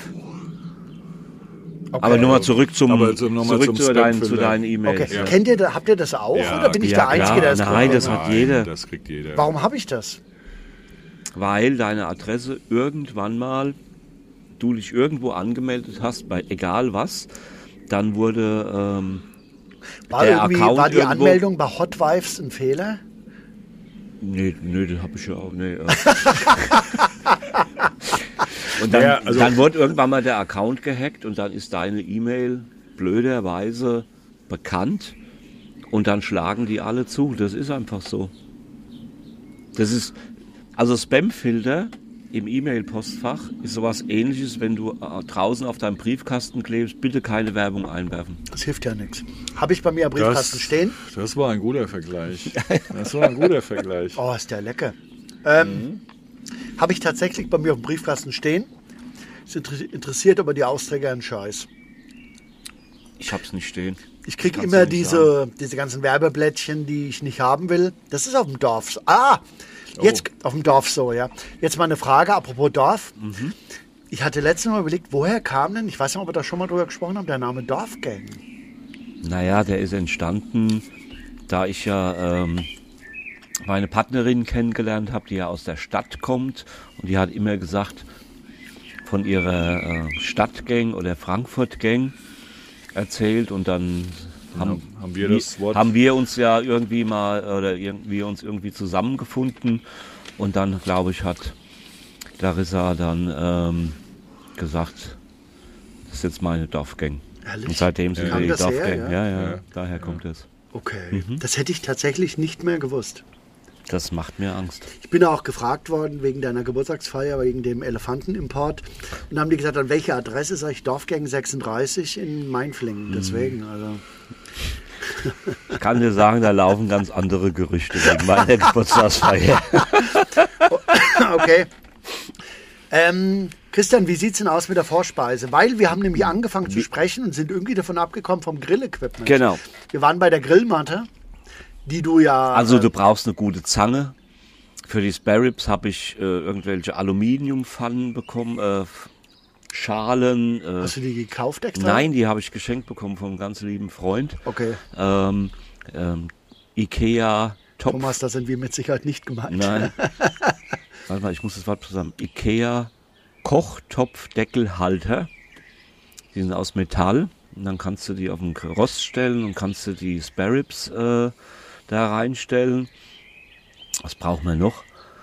Okay. Aber nur mal zurück zum, Aber jetzt noch mal zurück zum zu deinen Spamfilter. E-Mails. Okay. Kennt ihr, habt ihr das auch Ja, oder bin ich ja, der Einzige, klar. der das Nein, bekommt? das hat jeder. Das kriegt jeder. Warum habe ich das? Weil deine Adresse irgendwann mal, du dich irgendwo angemeldet hast, bei egal was, dann wurde War, der irgendwie, Account war die irgendwo- Anmeldung bei Hot Wives ein Fehler? Nee, das habe ich ja auch. Nee. Und dann, Ja, also- dann wurde irgendwann mal der Account gehackt und dann ist deine E-Mail blöderweise bekannt und dann schlagen die alle zu. Das ist einfach so. Das ist, also Spamfilter im E-Mail-Postfach ist sowas Ähnliches, wenn du draußen auf deinem Briefkasten klebst, bitte keine Werbung einwerfen. Das hilft ja nichts. Habe ich bei mir am Briefkasten stehen? Das war ein guter Vergleich. Das war ein guter Vergleich. Oh, ist der lecker. Habe ich tatsächlich bei mir auf dem Briefkasten stehen. Es interessiert aber die Austräger einen Scheiß. Ich hab's nicht stehen. Ich kriege Kannst immer du nicht diese ganzen Werbeblättchen, die ich nicht haben will. Das ist auf dem Dorf. Jetzt auf dem Dorf so, ja. Jetzt mal eine Frage, apropos Dorf. Ich hatte letztes Mal überlegt, woher kam denn, ich weiß nicht, ob wir da schon mal drüber gesprochen haben, der Name Dorfgang. Naja, der ist entstanden, da ich ja meine Partnerin kennengelernt habe, die ja aus der Stadt kommt. Und die hat immer gesagt, von ihrer Stadtgang oder Frankfurt-Gang erzählt. Und dann haben wir das Wort- haben wir uns ja irgendwie mal, oder wir uns irgendwie zusammengefunden. Und dann, glaube ich, hat Larissa dann gesagt, das ist jetzt meine Dorfgang. Ehrlich? Und seitdem sind Kam wir die das her, Dorfgang. ja? Ja, daher kommt es. Okay, das hätte ich tatsächlich nicht mehr gewusst. Das macht mir Angst. Ich bin auch gefragt worden wegen deiner Geburtstagsfeier, wegen dem Elefantenimport. Und dann haben die gesagt, an welche Adresse? Sag ich, Dorfgang 36 in Mainflingen. Deswegen, also. Ich kann dir sagen, da laufen ganz andere Gerüchte wegen meiner Geburtstagsfeier. Okay. Christian, wie sieht's denn aus mit der Vorspeise? Weil wir haben nämlich angefangen zu sprechen und sind irgendwie davon abgekommen vom Grillequipment. Genau. Wir waren bei der Grillmatte, die du ja... Also du brauchst eine gute Zange. Für die Spare Ribs habe ich irgendwelche Aluminiumpfannen bekommen, Schalen. hast du die gekauft extra? Nein, die habe ich geschenkt bekommen vom ganz lieben Freund. Okay. Ikea Topf. Thomas, da sind wir mit Sicherheit nicht gemeint. Nein. Warte mal, ich muss das Wort zusammen. Ikea Kochtopfdeckelhalter. Die sind aus Metall. Und dann kannst du die auf den Rost stellen und kannst du die Spare Ribs da reinstellen. Was braucht man noch?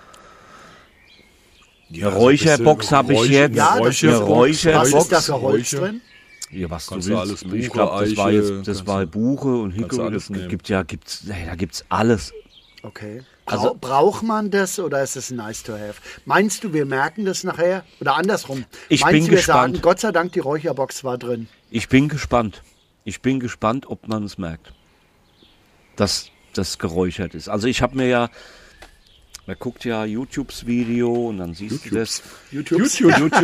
Ja, Eine Räucherbox habe ich jetzt. Ja, das ist Eine Was Räucherbox. ist da für Holz Räucher? drin? Ja, was Kannst du du willst. alles, Ich Buche, glaube, das war Eiche, jetzt, das kannst war du- Buche und kannst du Hickory. alles Das nehmen. da gibt's alles. Okay. Also- Braucht man das oder ist es nice to have? Meinst du, wir merken das nachher? Oder andersrum? Ich Meinst bin du, wir gespannt. sagen, Gott sei Dank, die Räucherbox war drin? Ich bin gespannt. Ich bin gespannt, ob man es merkt, dass das geräuchert ist. Also ich habe mir ja, man guckt ja YouTubes Video und dann siehst du das. YouTubes.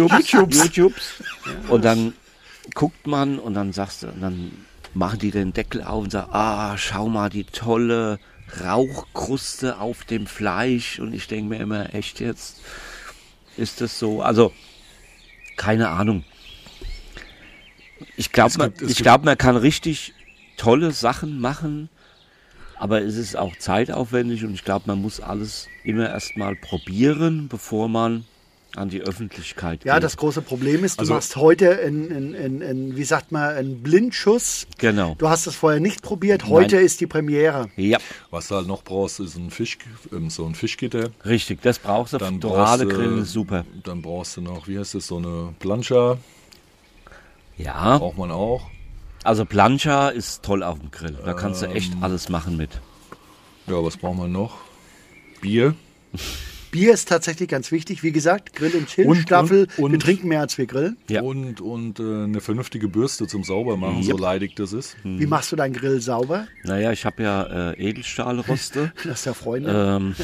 Und dann guckt man und dann sagst du, und dann machen die den Deckel auf und sagen, schau mal, die tolle Rauchkruste auf dem Fleisch. Und ich denke mir immer, echt jetzt? Ist das so? Also, keine Ahnung. Ich glaube, man kann richtig tolle Sachen machen, aber es ist auch zeitaufwendig und ich glaube, man muss alles immer erstmal probieren, bevor man an die Öffentlichkeit Ja, geht. das große Problem ist, du Also- machst heute wie sagt man, einen Blindschuss. Genau. Du hast es vorher nicht probiert, heute ist die Premiere. Ja, Was du halt noch brauchst, ist ein Fisch, so ein Fischgitter. richtig, das brauchst du. Dann Dorade brauchst du- grillen ist super. Dann brauchst du noch, wie heißt das, so eine Plancha. Ja, Braucht man auch. also Plancha ist toll auf dem Grill. Da kannst du echt alles machen mit. Ja, was braucht man noch? Bier. Bier ist tatsächlich ganz wichtig. Wie gesagt, Grill- und Chill-Staffel. Wir trinken mehr, als wir grillen. Ja. Und eine vernünftige Bürste zum Saubermachen, so leidig das ist. Wie machst du deinen Grill sauber? Naja, ich habe ja Edelstahlroste. Das ist ja Freunde.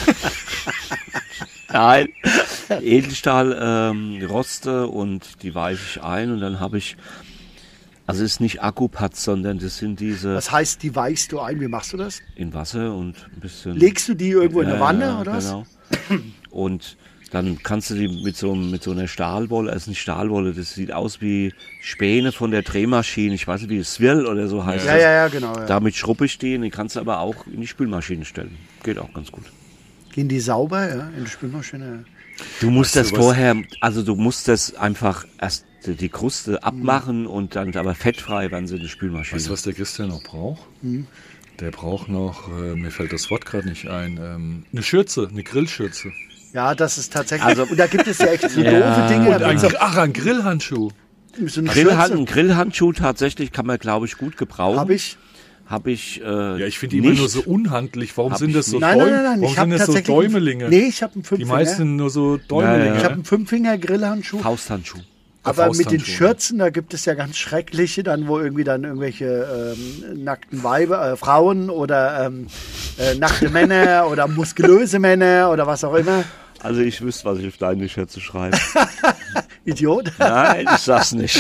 Nein, Edelstahlroste und die weiche ich ein und dann habe ich, also es ist nicht Akkupatz, sondern das sind diese Das heißt, die weichst du ein. Wie machst du das? in Wasser und ein bisschen... Legst du die irgendwo in eine Wanne oder was? Genau. Und dann kannst du die mit so einer Stahlwolle, also nicht Stahlwolle, das sieht aus wie Späne von der Drehmaschine, ich weiß nicht, wie Swirl oder so heißt das. Ja, genau. Ja. Damit schruppe ich die und die kannst du aber auch in die Spülmaschine stellen. Geht auch ganz gut. Gehen die sauber in die Spülmaschine? Du musst Weißt das du was? vorher, also du musst das einfach erst die Kruste abmachen und dann aber fettfrei, wenn sie in die Spülmaschine. Weißt du, was der Christian noch braucht? Der braucht noch, mir fällt das Wort gerade nicht ein, eine Schürze, eine Grillschürze. Ja, das ist tatsächlich. Also- und da gibt es ja echt so Ja. doofe Dinge. Und ein Grillhandschuh. so eine Ein Grillhandschuh tatsächlich kann man, glaube ich, gut gebrauchen. Habe ich. Habe ich Ja, ich finde die immer nicht. nur so unhandlich. Warum Hab sind ich das so nicht. Nein. Warum Ich sind habe das so tatsächlich. Däumelinge? Nee, ich habe einen Die Fünffinger. meisten sind nur so Däumelinge. Ich habe einen Fünffinger-Grillhandschuh. Fausthandschuh. Aber mit den Fausthandschuhe. Schürzen, da gibt es ja ganz schreckliche, dann wo irgendwie dann irgendwelche nackten Weiber, Frauen oder nackte Männer oder muskulöse Männer oder was auch immer. Also ich wüsste, was ich auf deine Schürze schreibe. Idiot. Nein, ich sag's nicht.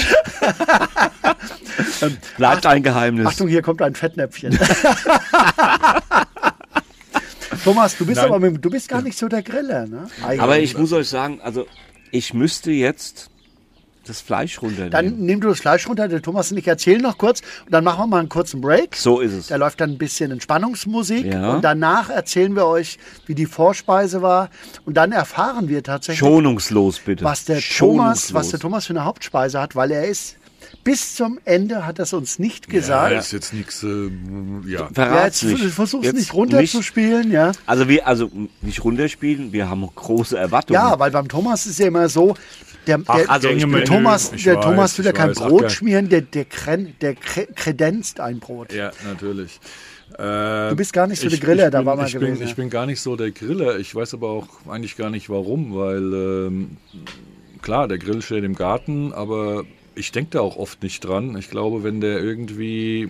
Bleibt ein Geheimnis. Achtung, hier kommt ein Fettnäpfchen. Thomas, du bist Nein. aber du bist gar nicht so der Griller, ne? Eigentlich. Aber ich muss euch sagen, also ich müsste jetzt das Fleisch runternehmen. Dann nimm du das Fleisch runter, der Thomas und ich erzählen noch kurz und dann machen wir mal einen kurzen Break. So ist es. Da läuft dann ein bisschen Entspannungsmusik Ja. und danach erzählen wir euch, wie die Vorspeise war und dann erfahren wir tatsächlich, Schonungslos bitte. was der Thomas für eine Hauptspeise hat, weil er ist bis zum Ende hat er es uns nicht Ja, gesagt. ist jetzt nichts, ja. Ja, jetzt versuch's Jetzt nicht runterzuspielen, ja. Also nicht runterspielen, wir haben große Erwartungen. Ja, weil beim Thomas ist ja immer so, der also ich bin- Thomas Ich will weiß, ja kein ich weiß. Brot Ach, schmieren, der kredenzt ein Brot. Ja, natürlich. Du bist gar nicht so der Griller, da war mal gewesen. Ich bin gar nicht so der Griller. Ich weiß aber auch eigentlich gar nicht warum, weil klar, der Grill steht im Garten, aber ich denke da auch oft nicht dran. Ich glaube, wenn der irgendwie,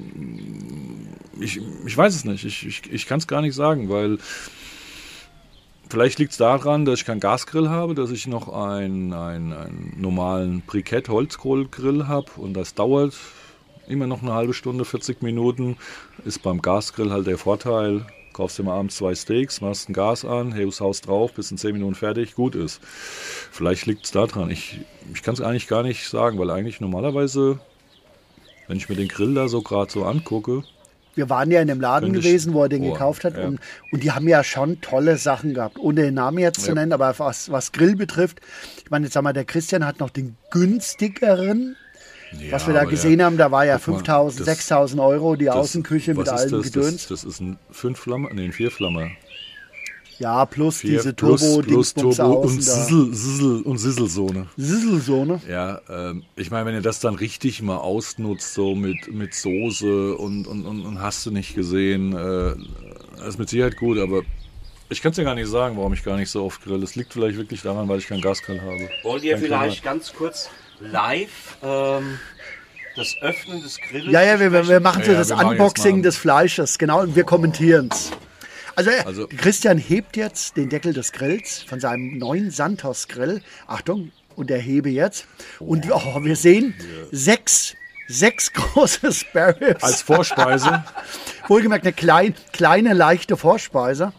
ich weiß es nicht, ich kann es gar nicht sagen, weil vielleicht liegt es daran, dass ich keinen Gasgrill habe, dass ich noch einen normalen Brikett-Holzkohlgrill habe und das dauert immer noch eine halbe Stunde, 40 Minuten. Ist beim Gasgrill halt der Vorteil. Kaufst dir mal abends 2 Steaks, machst ein Gas an, hebst Haus drauf, bist in 10 Minuten fertig, gut ist. Vielleicht liegt es daran. Ich kann es eigentlich gar nicht sagen, weil eigentlich normalerweise, wenn ich mir den Grill da so gerade so angucke, Wir waren ja in dem Laden Könnte ich- gewesen, wo er den Oh, gekauft hat. ja. Und die haben ja schon tolle Sachen gehabt. Ohne den Namen jetzt zu Ja. nennen, aber was Grill betrifft. Ich meine, jetzt sag mal, der Christian hat noch den günstigeren. Was wir da aber gesehen haben, da war ja Guck mal, 5.000, das- 6.000 Euro die das- Außenküche mit was ist allem das? Gedöns. Das ist ein 5-Flammer, nee, ein 4-Flammer. Ja, plus diese plus Turbo-Dingsbums Turbo außen und da. Sisselsohne. Sizzle so, ne? Ja, ich meine, wenn ihr das dann richtig mal ausnutzt, so mit Soße und hast du nicht gesehen, das ist mit Sicherheit gut, aber ich kann es dir gar nicht sagen, warum ich gar nicht so oft grill. Es liegt vielleicht wirklich daran, weil ich keinen Gasgrill habe. Wollt ihr Kein vielleicht ganz kurz live das Öffnen des Grills Ja, wir machen so Ja, das wir machen jetzt Unboxing mal- des Fleisches, genau, und wir kommentieren es. Also, Also- Christian hebt jetzt den Deckel des Grills von seinem neuen Santos-Grill. Achtung, und er hebe jetzt. Und wir sehen sechs große Spare Ribs. Als Vorspeise. Wohlgemerkt eine kleine, leichte Vorspeise.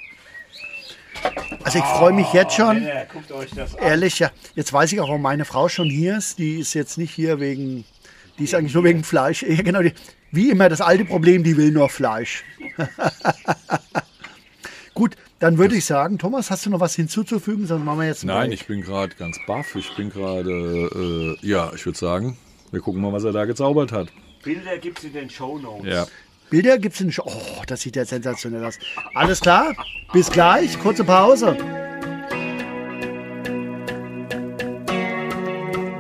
Also ich freue mich jetzt schon. Guckt euch das an. Ehrlich, ja. Jetzt weiß ich auch, warum meine Frau schon hier ist. Die ist jetzt nicht hier wegen, die ist eigentlich nur wegen Fleisch. Ja, genau, wie immer das alte Problem, die will nur Fleisch. Gut, dann würde ich sagen, Thomas, hast du noch was hinzuzufügen? Sonst machen wir jetzt einen Nein, Break. ich bin gerade ganz baff. Ich bin gerade, ich würde sagen, wir gucken mal, was er da gezaubert hat. Bilder gibt's in den Shownotes. Ja. Bilder gibt es in Oh, das sieht ja sensationell aus. Alles klar, bis gleich, kurze Pause.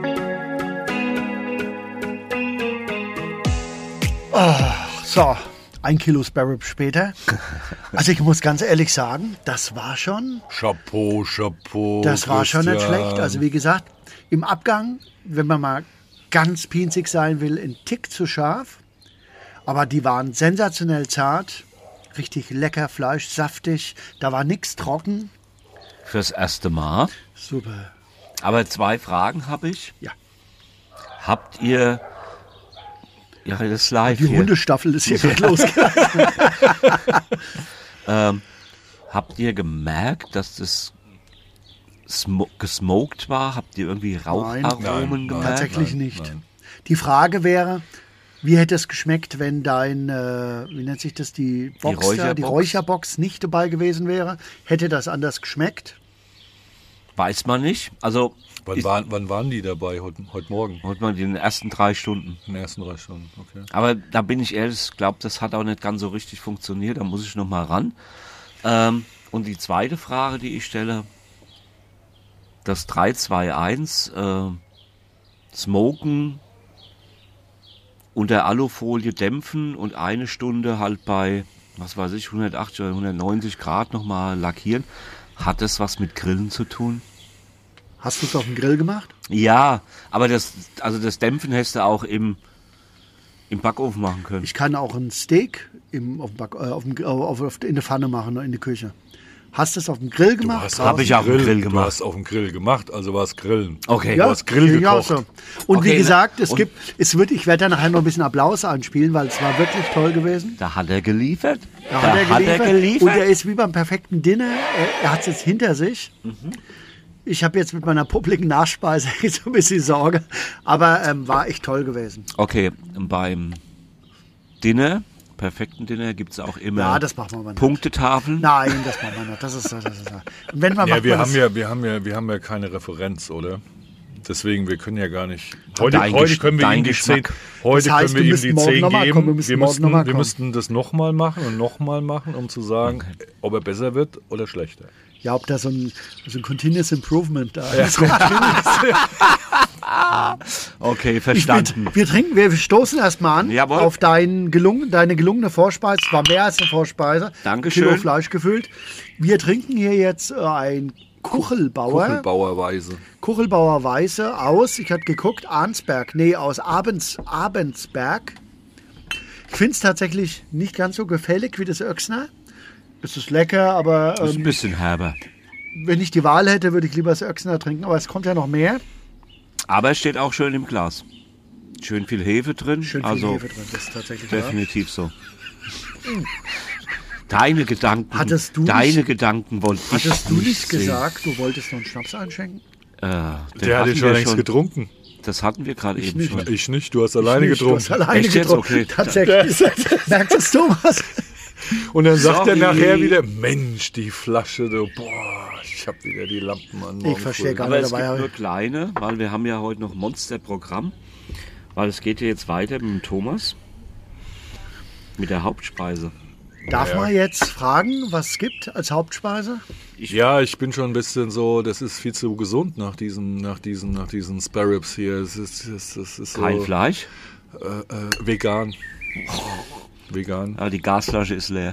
So, 1 Kilo Spare Ribs später. Also ich muss ganz ehrlich sagen, das war schon... Chapeau. Das war schon nicht Christian. schlecht. Also wie gesagt, im Abgang, wenn man mal ganz pinzig sein will, ein Tick zu scharf. Aber die waren sensationell zart. Richtig lecker Fleisch, saftig. Da war nichts trocken. Fürs erste Mal. Super. Aber 2 Fragen habe ich. Ja. Habt ihr... Ja, das ist live Die hier. Hundestaffel ist hier gerade losgegangen. Habt ihr gemerkt, dass das gesmoked war? Habt ihr irgendwie Raucharomen Nein, gemerkt? Tatsächlich nicht. Nein. Die Frage wäre, wie hätte es geschmeckt, wenn dein, wie nennt sich das, die Box, die Räucherbox nicht dabei gewesen wäre? Hätte das anders geschmeckt? Weiß man nicht. Also, Wann waren die dabei? Heute Morgen? heute mal in den ersten 3 Stunden. In den ersten 3 Stunden, okay. Aber da bin ich ehrlich, ich glaube, das hat auch nicht ganz so richtig funktioniert. Da muss ich noch mal ran. Und die zweite Frage, die ich stelle, das 3-2-1, Smoken, unter Alufolie dämpfen und 1 Stunde halt bei, was weiß ich, 180 oder 190 Grad nochmal lackieren. Hat das was mit Grillen zu tun? Hast du es auf dem Grill gemacht? Ja, aber das Dämpfen hättest du auch im Backofen machen können. Ich kann auch ein Steak in der Pfanne machen, in der Küche. Hast du es auf dem Grill gemacht? Hab ich auf dem Grill Du gemacht. hast auf dem Grill gemacht, also war es Grillen. Okay. Du hast Grill ja, gekocht. so. Und Okay, wie gesagt, und- ich werde da nachher noch ein bisschen Applaus anspielen, weil es war wirklich toll gewesen. Da hat er geliefert. Da hat er geliefert. Und er ist wie beim perfekten Dinner. Er hat es jetzt hinter sich. Ich habe jetzt mit meiner publiken Nachspeise so ein bisschen Sorge. Aber war echt toll gewesen. Okay, beim perfekten Dinner gibt es auch immer Ja, das machen wir mal nicht. Punktetafeln. Nein, das machen wir nicht. Das ist. Und wenn man Ja, macht wir man haben ja keine Referenz, oder? Deswegen, wir können ja gar nicht. Dein Heute können wir dein ihm die 10, Geschmack. heute Das heißt, können wir wir ihm müssten die morgen 10 noch mal geben. kommen, wir müssten morgen noch mal wir kommen. müssten das nochmal machen und nochmal machen, um zu sagen, ob er besser wird oder schlechter. ja, ob da so ein Continuous Improvement da ist. Okay, verstanden. Wir stoßen erstmal an Jawohl. auf deine gelungene Vorspeise. Es war mehr als eine Vorspeise. Dankeschön. Kilo Fleisch gefüllt. Wir trinken hier jetzt ein Kuchelbauerweise. Kuchelbauer Weiße aus, ich hatte geguckt, aus Abendsberg. Ich finde es tatsächlich nicht ganz so gefällig wie das Öchsner. Es ist lecker, aber Das ist ein bisschen herber. wenn ich die Wahl hätte, würde ich lieber das Öchsner trinken. Aber es kommt ja noch mehr. Aber es steht auch schön im Glas. Schön viel Hefe drin. Schön viel also Hefe drin, das ist tatsächlich wahr. definitiv so. Deine Gedanken Hattest du wollte ich Hattest du nicht sehen. gesagt, du wolltest noch einen Schnaps einschenken? Den Der hat hatten ihn schon wir längst getrunken. Das hatten wir gerade eben nicht. schon. Ich nicht, du hast alleine Nicht, du getrunken. hast alleine Echt jetzt? getrunken. Okay. Tatsächlich. Merkst du es, Thomas? Und dann sagt er Sorry. nachher wieder, Mensch, die Flasche, du, boah, ich hab wieder die Lampen an. Ich verstehe gar Aber nicht. es dabei. gibt nur kleine, weil wir haben ja heute noch Monsterprogramm. Weil es geht ja jetzt weiter mit dem Thomas. Mit der Hauptspeise. Darf Ja. man jetzt fragen, was es gibt als Hauptspeise? Ja, ich bin schon ein bisschen so, das ist viel zu gesund nach diesen Spare Ribs hier. Es ist so, Kein Fleisch. Vegan. Vegan. Ja, die Gasflasche ist leer.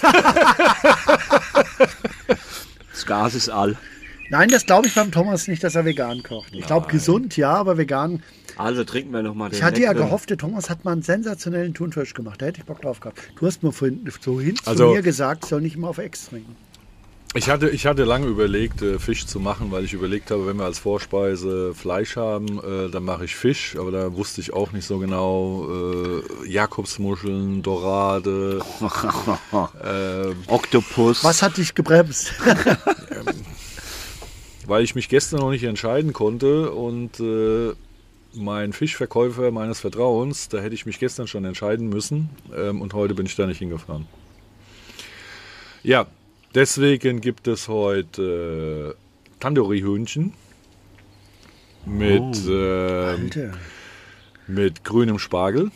Das Gas ist all. Nein, das glaube ich beim Thomas nicht, dass er vegan kocht. Ich glaube gesund, ja, aber vegan. Also trinken wir nochmal den Ich hatte ja leckeren. gehofft, der Thomas hat mal einen sensationellen Thunfisch gemacht. Da hätte ich Bock drauf gehabt. Du hast mir vorhin zu Also- mir gesagt, soll nicht immer auf Ex trinken. Ich hatte lange überlegt, Fisch zu machen, weil ich überlegt habe, wenn wir als Vorspeise Fleisch haben, dann mache ich Fisch. Aber da wusste ich auch nicht so genau. Jakobsmuscheln, Dorade. Oktopus. Was hat dich gebremst? Weil ich mich gestern noch nicht entscheiden konnte und mein Fischverkäufer meines Vertrauens, da hätte ich mich gestern schon entscheiden müssen und heute bin ich da nicht hingefahren. Ja, deswegen gibt es heute Tandoori-Hühnchen Alter. mit grünem Spargel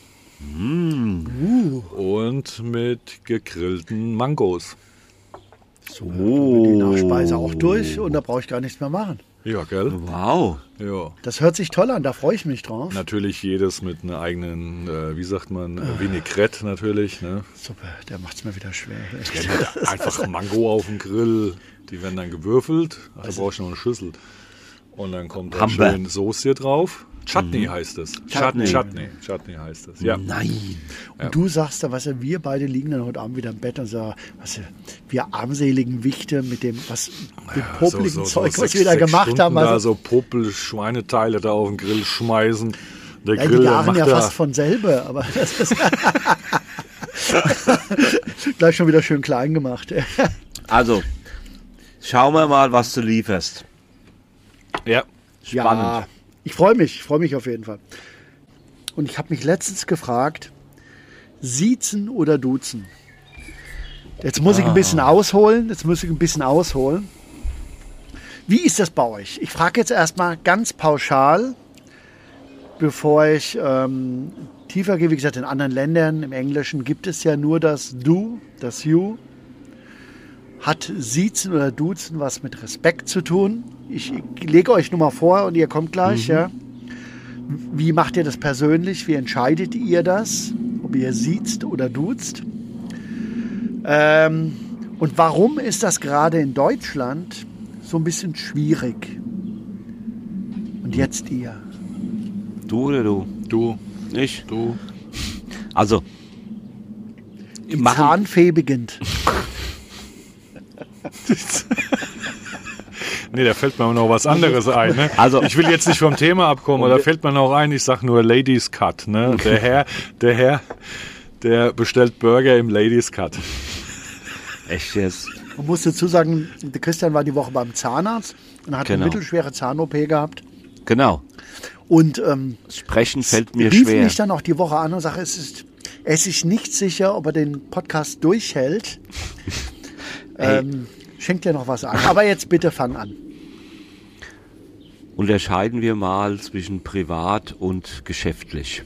und mit gegrillten Mangos. Die Nachspeise auch durch und da brauche ich gar nichts mehr machen. Ja, gell? Wow. Ja. Das hört sich toll an, da freue ich mich drauf. Natürlich jedes mit einer eigenen, wie sagt man, Vinaigrette natürlich. Ne? Super, der macht es mir wieder schwer. Ja, einfach Mango auf dem Grill, die werden dann gewürfelt. Da brauchst du noch eine Schüssel. Und dann kommt dann schön Soße hier drauf. Chutney heißt es. Chutney heißt es. Ja. Nein. Und du sagst da, was wir beide liegen dann heute Abend wieder im Bett und sagen, wir armseligen Wichte mit dem popligen Zeug, was wir da gemacht haben. Da so Popel-Schweineteile da auf den Grill schmeißen. Der Ja, Grill die garen macht ja da fast von selber, aber das ist gleich schon wieder schön klein gemacht. Also, schauen wir mal, was du lieferst. Ja. Spannend. Ja, ich freue mich auf jeden Fall. Und ich habe mich letztens gefragt, siezen oder duzen? Jetzt muss ich ein bisschen ausholen. Wie ist das bei euch? Ich frage jetzt erstmal ganz pauschal, bevor ich tiefer gehe. Wie gesagt, in anderen Ländern, im Englischen, gibt es ja nur das Du, das You. Hat Siezen oder Duzen was mit Respekt zu tun? Ich lege euch nur mal vor und ihr kommt gleich. Ja? Wie macht ihr das persönlich? Wie entscheidet ihr das? Ob ihr siezt oder duzt? Und warum ist das gerade in Deutschland so ein bisschen schwierig? Und jetzt ihr. Du oder du? Du. Ich? Du. Also, Zahnfee beginnt. Nee, da fällt mir noch was anderes ein. Ne? Also, ich will jetzt nicht vom Thema abkommen, aber da fällt mir noch ein, ich sag nur Ladies Cut. Ne? Der Herr, der bestellt Burger im Ladies Cut. echt jetzt? Man muss dazu sagen, der Christian war die Woche beim Zahnarzt und hat eine mittelschwere Zahn-OP gehabt. Genau. Und Sprechen fällt mir rief schwer. mich dann auch die Woche an und sagte, er ist sich nicht sicher, ob er den Podcast durchhält. Schenkt dir noch was an. Aber jetzt bitte fang an. Unterscheiden wir mal zwischen privat und geschäftlich.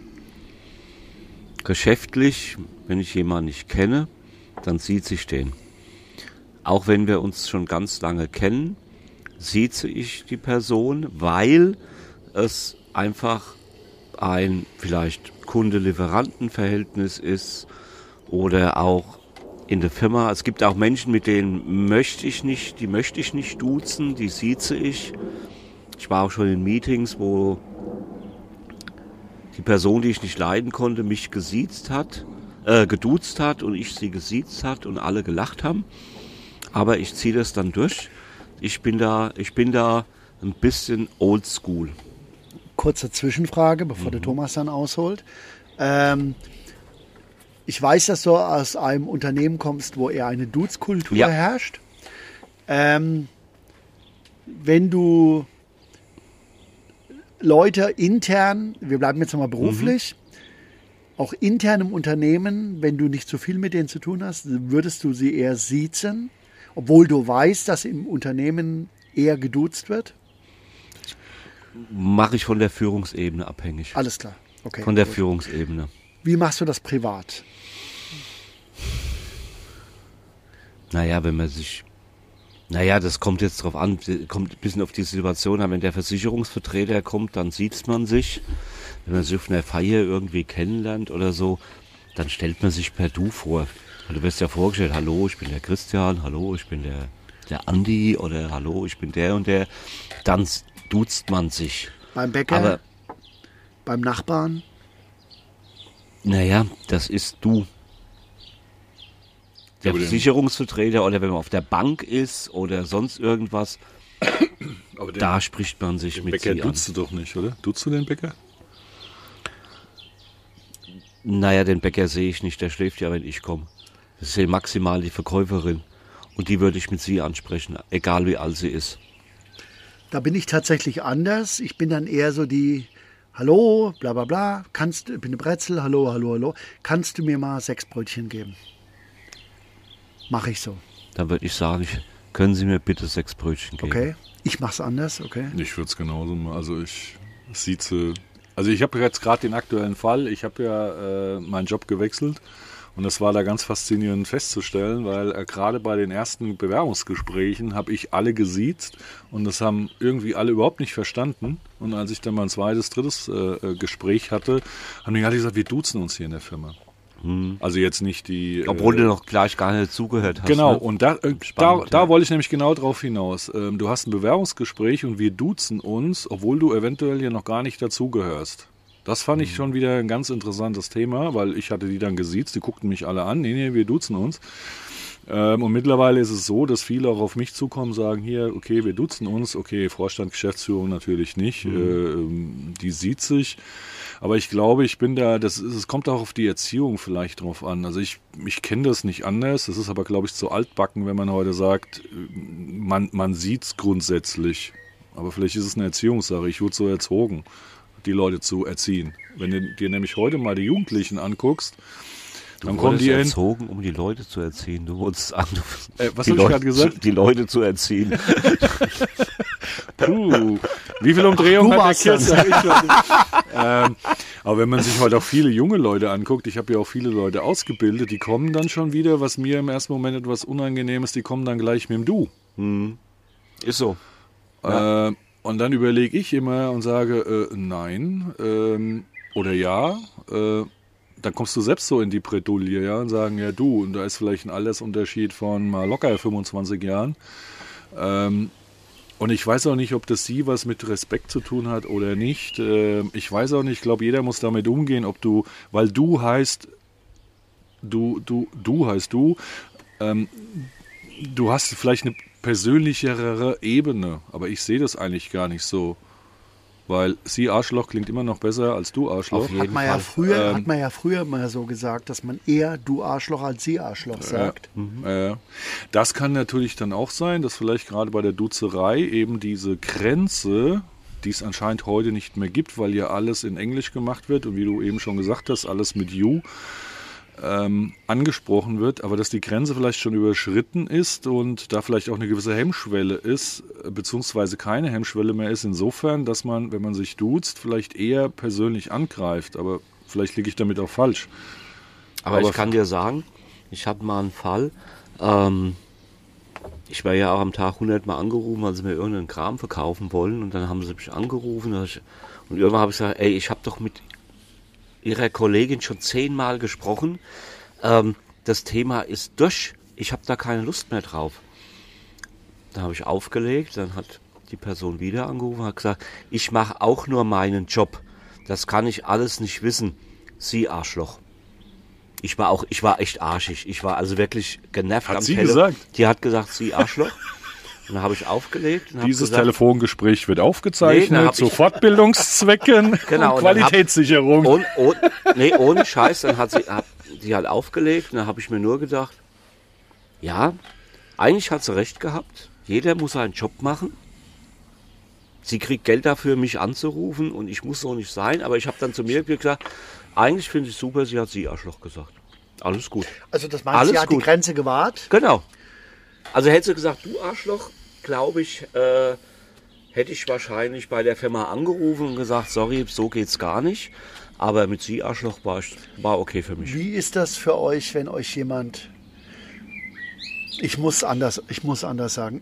Geschäftlich, wenn ich jemanden nicht kenne, dann sieze ich den. Auch wenn wir uns schon ganz lange kennen, sieze ich die Person, weil es einfach ein vielleicht Kunde-Lieferanten-Verhältnis ist oder auch in der Firma. Es gibt auch Menschen, mit denen möchte ich nicht duzen, die sieze ich. Ich war auch schon in Meetings, wo die Person, die ich nicht leiden konnte, mich geduzt hat und ich sie gesiezt hat und alle gelacht haben. Aber ich ziehe das dann durch. Ich bin da ein bisschen oldschool. Kurze Zwischenfrage, bevor der Thomas dann ausholt. Ich weiß, dass du aus einem Unternehmen kommst, wo eher eine Dudes-Kultur herrscht. Wenn du Leute intern, wir bleiben jetzt nochmal beruflich, auch intern im Unternehmen, wenn du nicht so viel mit denen zu tun hast, würdest du sie eher siezen, obwohl du weißt, dass im Unternehmen eher geduzt wird? Mache ich von der Führungsebene abhängig. Alles klar. Okay. Von der Führungsebene. Wie machst du das privat? Das kommt jetzt drauf an, kommt ein bisschen auf die Situation an. Wenn der Versicherungsvertreter kommt, dann sieht man sich. Wenn man sich auf einer Feier irgendwie kennenlernt oder so, dann stellt man sich per Du vor. Du wirst ja vorgestellt, hallo, ich bin der Christian, hallo, ich bin der Andi oder hallo, ich bin der und der. Dann duzt man sich. Beim Bäcker? Aber, beim Nachbarn? Das ist du. Der Versicherungsvertreter oder wenn man auf der Bank ist oder sonst irgendwas, Aber da spricht man sich den mit Bäcker sie an. duzt du doch nicht, oder? Duzt du den Bäcker? Den Bäcker sehe ich nicht, der schläft ja, wenn ich komme. Ich sehe maximal die Verkäuferin und die würde ich mit sie ansprechen, egal wie alt sie ist. Da bin ich tatsächlich anders. Ich bin dann eher so die, hallo, bla bla bla, ich bin eine Brezel, hallo, kannst du mir mal 6 Brötchen geben? Mache ich so. Dann würde ich sagen, können Sie mir bitte 6 Brötchen geben? Okay, ich mache es anders, okay. Ich würde es genauso machen. Also ich sieze. Also ich habe jetzt gerade den aktuellen Fall. Ich habe ja meinen Job gewechselt Und das war da ganz faszinierend festzustellen, weil gerade bei den ersten Bewerbungsgesprächen habe ich alle gesiezt und das haben irgendwie alle überhaupt nicht verstanden. Und als ich dann mal ein zweites, drittes Gespräch hatte, haben die alle gesagt, wir duzen uns hier in der Firma. Also jetzt nicht die... Obwohl du noch gleich gar nicht zugehört hast. Genau, ne? und da wollte ich nämlich genau drauf hinaus. Du hast ein Bewerbungsgespräch und wir duzen uns, obwohl du eventuell hier noch gar nicht dazugehörst. Das fand ich schon wieder ein ganz interessantes Thema, weil ich hatte die dann gesiezt, die guckten mich alle an. Nee, wir duzen uns. Und mittlerweile ist es so, dass viele auch auf mich zukommen, sagen hier, okay, wir duzen uns, okay, Vorstand, Geschäftsführung natürlich nicht, die sieht sich. Aber ich glaube, es kommt auch auf die Erziehung vielleicht drauf an. Also ich kenne das nicht anders, das ist aber, glaube ich, zu altbacken, wenn man heute sagt, man sieht es grundsätzlich. Aber vielleicht ist es eine Erziehungssache, ich wurde so erzogen, die Leute zu erziehen. Wenn du dir nämlich heute mal die Jugendlichen anguckst, dann kommen die erzogen, um die Leute zu erziehen. Du wurdest was habe ich gerade gesagt? Die Leute zu erziehen. Wie viel Umdrehung hat der Kirs? Aber wenn man sich heute auch viele junge Leute anguckt, ich habe ja auch viele Leute ausgebildet, die kommen dann schon wieder, was mir im ersten Moment etwas unangenehm ist, die kommen dann gleich mit dem Du. Ist so. Ja. Und dann überlege ich immer und sage, nein oder ja, dann kommst du selbst so in die Bredouille, ja, und sagen, ja du, und da ist vielleicht ein Altersunterschied von mal locker 25 Jahren. Und ich weiß auch nicht, ob das sie was mit Respekt zu tun hat oder nicht. Ich weiß auch nicht, ich glaube, jeder muss damit umgehen, weil du heißt, du heißt du, du hast vielleicht eine persönlichere Ebene, aber ich sehe das eigentlich gar nicht so. Weil sie Arschloch klingt immer noch besser als du Arschloch. Hat man ja früher mal so gesagt, dass man eher du Arschloch als sie Arschloch sagt. Das kann natürlich dann auch sein, dass vielleicht gerade bei der Duzerei eben diese Grenze, die es anscheinend heute nicht mehr gibt, weil ja alles in Englisch gemacht wird und wie du eben schon gesagt hast, alles mit you angesprochen wird, aber dass die Grenze vielleicht schon überschritten ist und da vielleicht auch eine gewisse Hemmschwelle ist, beziehungsweise keine Hemmschwelle mehr ist, insofern, dass man, wenn man sich duzt, vielleicht eher persönlich angreift, aber vielleicht liege ich damit auch falsch. Aber ich kann dir sagen, ich hatte mal einen Fall, ich war ja auch am Tag 100 Mal angerufen, weil sie mir irgendeinen Kram verkaufen wollen und dann haben sie mich angerufen und irgendwann habe ich gesagt, ey, ich habe doch mit Ihrer Kollegin schon 10 Mal gesprochen. Das Thema ist durch. Ich habe da keine Lust mehr drauf. Dann habe ich aufgelegt. Dann hat die Person wieder angerufen und hat gesagt, ich mache auch nur meinen Job. Das kann ich alles nicht wissen. Sie Arschloch. Ich war echt arschig. Ich war also wirklich genervt. Hat sie gesagt? Die hat gesagt, sie Arschloch. Und dann habe ich aufgelegt. Und Dieses Telefongespräch wird aufgezeichnet zu Fortbildungszwecken und Qualitätssicherung. Ohne Scheiß. Dann hat sie halt aufgelegt und dann habe ich mir nur gedacht, ja, eigentlich hat sie recht gehabt. Jeder muss seinen Job machen. Sie kriegt Geld dafür, mich anzurufen und ich muss so nicht sein. Aber ich habe dann zu mir gesagt, eigentlich finde ich super, sie hat sie Arschloch gesagt. Alles gut. Also das meinst du, sie hat die Grenze gewahrt? Genau. Also hätte sie gesagt, du Arschloch, glaube ich, hätte ich wahrscheinlich bei der Firma angerufen und gesagt, sorry, so geht's gar nicht. Aber mit sie Arschloch war okay für mich. Wie ist das für euch, wenn euch jemand, ich muss anders sagen,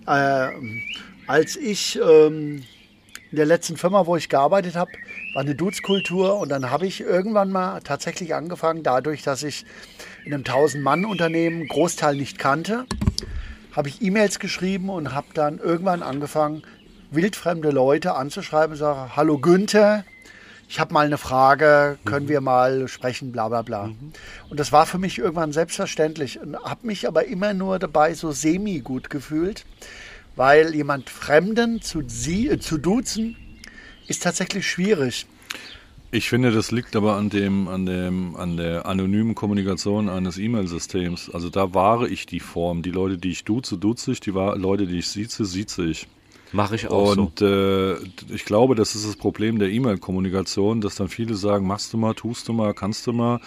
als ich in der letzten Firma, wo ich gearbeitet habe, war eine Duzkultur und dann habe ich irgendwann mal tatsächlich angefangen, dadurch, dass ich in einem 1000-Mann-Unternehmen einen Großteil nicht kannte, habe ich E-Mails geschrieben und habe dann irgendwann angefangen, wildfremde Leute anzuschreiben und sage, hallo Günther, ich habe mal eine Frage, können wir mal sprechen, bla bla bla. Und das war für mich irgendwann selbstverständlich und habe mich aber immer nur dabei so semi-gut gefühlt, weil jemand Fremden zu duzen ist tatsächlich schwierig. Ich finde, das liegt aber an der anonymen Kommunikation eines E-Mail-Systems. Also da wahre ich die Form. Die Leute, die ich duze ich. Die Leute, die ich sieze ich. Mache ich auch so. Und ich glaube, das ist das Problem der E-Mail-Kommunikation, dass dann viele sagen, machst du mal, tust du mal, kannst du mal.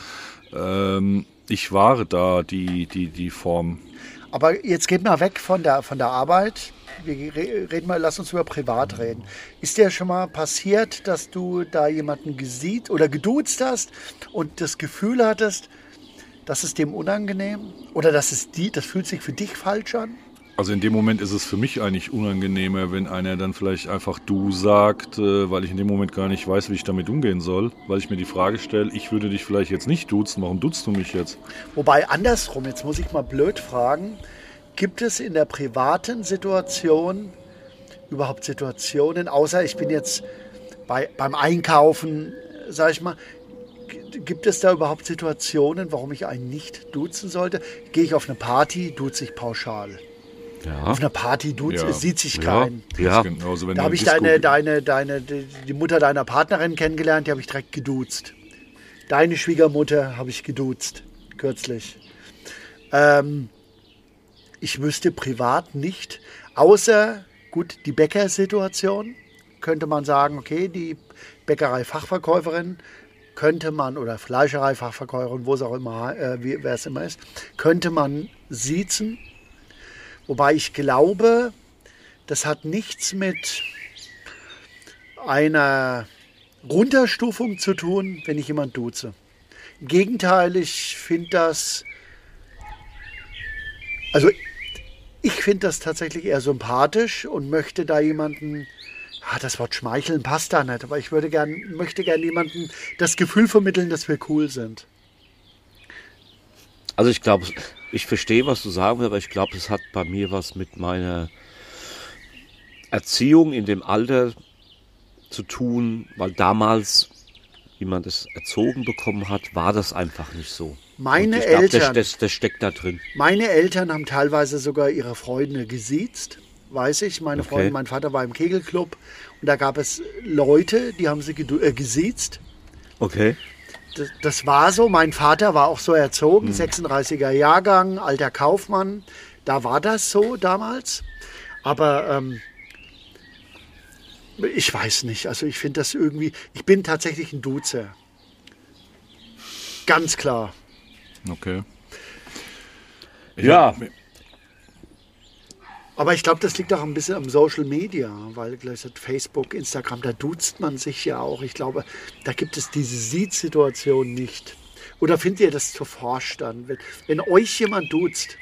Ich wahre da die Form. Aber jetzt geht mal weg von der Arbeit. Lass uns über privat reden. Ist dir schon mal passiert, dass du da jemanden geduzt hast und das Gefühl hattest, Das ist dem unangenehm? Oder das fühlt sich für dich falsch an? Also in dem Moment ist es für mich eigentlich unangenehmer, wenn einer dann vielleicht einfach du sagt, weil ich in dem Moment gar nicht weiß, wie ich damit umgehen soll, weil ich mir die Frage stelle, ich würde dich vielleicht jetzt nicht duzen, warum duzt du mich jetzt? Wobei andersrum, jetzt muss ich mal blöd fragen, gibt es in der privaten Situation überhaupt Situationen, außer ich bin jetzt beim Einkaufen, sag ich mal, gibt es da überhaupt Situationen, warum ich einen nicht duzen sollte? Gehe ich auf eine Party, duze ich pauschal. Ja. Auf einer Party sieht sich keinen. Ja. Genauso, wenn Da du habe ich die Mutter deiner Partnerin kennengelernt, die habe ich direkt geduzt. Deine Schwiegermutter habe ich geduzt, kürzlich. Ich wüsste privat nicht, außer, gut, die Bäckersituation, könnte man sagen, okay, die Bäckerei-Fachverkäuferin könnte man, oder Fleischerei-Fachverkäuferin, wo es auch immer, wer es immer ist, könnte man siezen. Wobei ich glaube, das hat nichts mit einer Runterstufung zu tun, wenn ich jemanden duze. Im Gegenteil, ich finde das tatsächlich eher sympathisch und möchte da jemanden, das Wort schmeicheln passt da nicht, aber ich möchte gern jemandem das Gefühl vermitteln, dass wir cool sind. Also ich glaube, ich verstehe, was du sagen willst, aber ich glaube, es hat bei mir was mit meiner Erziehung in dem Alter zu tun, weil damals, wie man das erzogen bekommen hat, war das einfach nicht so. Meine Eltern, Eltern, das steckt da drin. Meine Eltern haben teilweise sogar ihre Freunde gesiezt, weiß ich. Meine Okay. Freunde, mein Vater war im Kegelclub und da gab es Leute, die haben sie gesiezt. Okay. Das war so. Mein Vater war auch so erzogen, 36er Jahrgang, alter Kaufmann. Da war das so damals. Aber ich weiß nicht. Also ich finde das irgendwie... Ich bin tatsächlich ein Duzer. Ganz klar. Okay. Ja. Aber ich glaube, das liegt auch ein bisschen am Social Media, weil gleich hat Facebook, Instagram, da duzt man sich ja auch. Ich glaube, da gibt es diese Sieht-Situation nicht. Oder findet ihr das zu forsch dann? Wenn euch jemand duzt,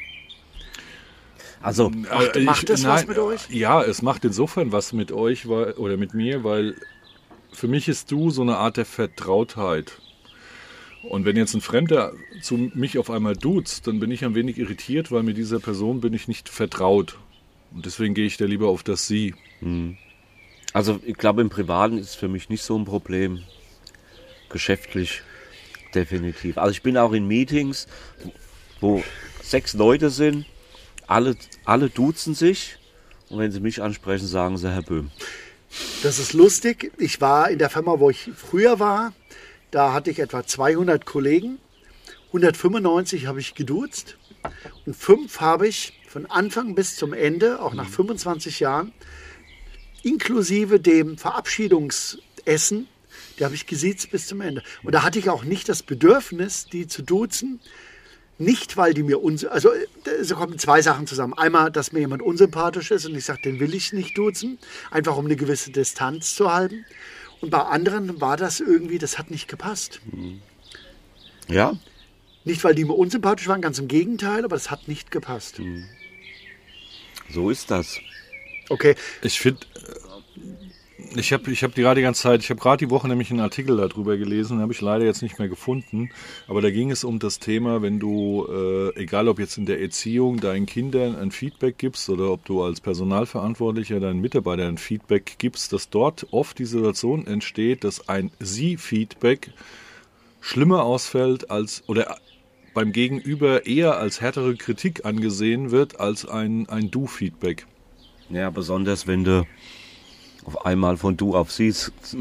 Also, macht das was mit euch? Ja, es macht insofern was mit euch oder mit mir, weil für mich ist du so eine Art der Vertrautheit. Und wenn jetzt ein Fremder zu mich auf einmal duzt, dann bin ich ein wenig irritiert, weil mit dieser Person bin ich nicht vertraut. Und deswegen gehe ich da lieber auf das Sie. also ich glaube, im Privaten ist es für mich nicht so ein Problem. Geschäftlich definitiv. Also ich bin auch in Meetings, wo 6 Leute sind, alle duzen sich und wenn sie mich ansprechen, sagen sie Herr Böhm. Das ist lustig. Ich war in der Firma, wo ich früher war, da hatte ich etwa 200 Kollegen. 195 habe ich geduzt und 5 habe ich von Anfang bis zum Ende, auch nach 25 Jahren, inklusive dem Verabschiedungsessen, die habe ich gesiezt bis zum Ende. Und da hatte ich auch nicht das Bedürfnis, die zu duzen. Nicht, weil die mir also so kommen 2 Sachen zusammen. Einmal, dass mir jemand unsympathisch ist und ich sage, den will ich nicht duzen, einfach um eine gewisse Distanz zu halten. Und bei anderen war das irgendwie, das hat nicht gepasst. Ja? Nicht, weil die mir unsympathisch waren, ganz im Gegenteil, aber das hat nicht gepasst. So ist das. Okay, Ich finde, ich habe gerade die Woche nämlich einen Artikel darüber gelesen, den habe ich leider jetzt nicht mehr gefunden, aber da ging es um das Thema, wenn du, egal ob jetzt in der Erziehung deinen Kindern ein Feedback gibst oder ob du als Personalverantwortlicher deinen Mitarbeitern ein Feedback gibst, dass dort oft die Situation entsteht, dass ein Sie-Feedback schlimmer ausfällt oder beim Gegenüber eher als härtere Kritik angesehen wird als ein Du-Feedback. Ja, besonders wenn du auf einmal von du auf sie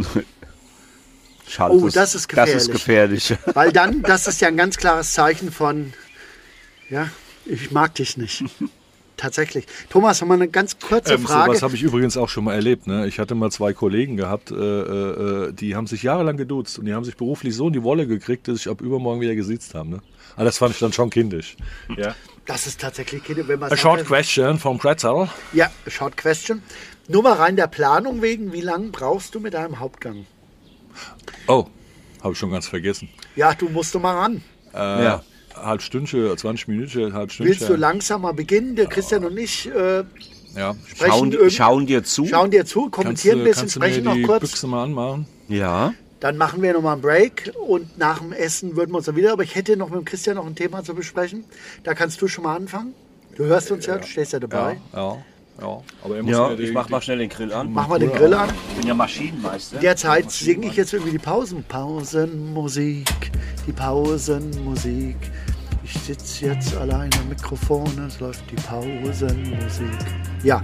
schaltest. Oh, das ist gefährlich. Das ist gefährlich. weil dann, das ist ja ein ganz klares Zeichen von, ja, ich mag dich nicht. Tatsächlich. Thomas, noch mal eine ganz kurze Frage. Sowas habe ich übrigens auch schon mal erlebt. Ne? Ich hatte mal 2 Kollegen gehabt, die haben sich jahrelang geduzt und die haben sich beruflich so in die Wolle gekriegt, dass ich ab übermorgen wieder gesiezt habe. Ne? Aber das fand ich dann schon kindisch. Ja. Das ist tatsächlich, wenn man A short question from Pretzel. Ja, short question. Nur mal rein der Planung wegen, wie lange brauchst du mit deinem Hauptgang? Oh, habe ich schon ganz vergessen. Ja, du musst doch mal ran. Ja. halb Stündchen, 20 Minuten, halb Stündchen. Willst du langsamer beginnen? Der Christian und ich Ja. Schauen dir zu. schauen dir zu, kommentieren ein bisschen, sprechen noch Kannst du mir die kurz. Büchse mal anmachen? Ja. Dann machen wir nochmal einen Break und nach dem Essen würden wir uns dann wieder. Aber ich hätte noch mit dem Christian noch ein Thema zu besprechen. Da kannst du schon mal anfangen. Du hörst uns ja, du stehst ja dabei. Ja. Aber er muss Ja, mir die- ich mach mal schnell den Grill an. Mach mal den Grill an. Ich bin ja Maschinenmeister. Derzeit singe ich jetzt irgendwie die Pausenmusik, die Pausenmusik. Ich sitze jetzt allein am Mikrofon, es läuft die Pausenmusik. Ja.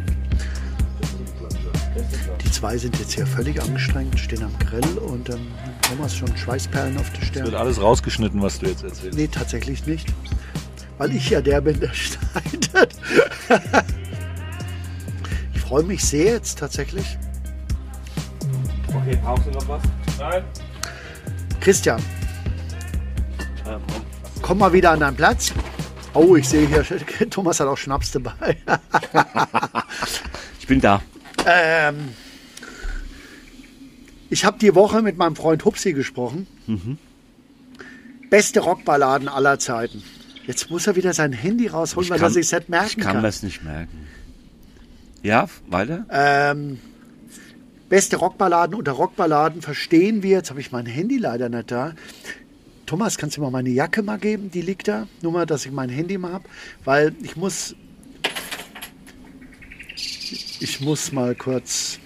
Die zwei sind jetzt hier völlig angestrengt, stehen am Grill und Thomas schon Schweißperlen auf der Wird Stirn. alles rausgeschnitten, was du jetzt erzählst. Nee, tatsächlich nicht. Weil ich ja der bin, der schneidet. Ich freue mich sehr jetzt tatsächlich. Okay, brauchst du noch was? Nein. Christian, komm mal wieder an deinen Platz. Oh, ich sehe hier, Thomas hat auch Schnaps dabei. Ich bin da. Ich habe die Woche mit meinem Freund Hupsi gesprochen. Beste Rockballaden aller Zeiten. Jetzt muss er wieder sein Handy rausholen, weil er sich das merken Ich kann das nicht merken. Ja, weiter? Beste Rockballaden. Unter Rockballaden verstehen wir, jetzt habe ich mein Handy leider nicht da. Thomas, kannst du mir meine Jacke mal geben? Die liegt da. Nur mal, dass ich mein Handy mal habe. Weil ich muss mal kurz...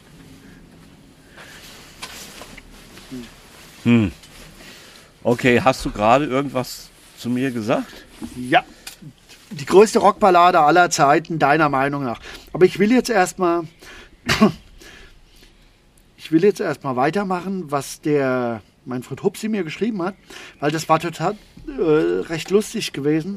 Okay, hast du gerade irgendwas zu mir gesagt? Ja, die größte Rockballade aller Zeiten, deiner Meinung nach. Aber ich will jetzt erstmal weitermachen, was der Manfred Hupsi mir geschrieben hat, weil das war total recht lustig gewesen.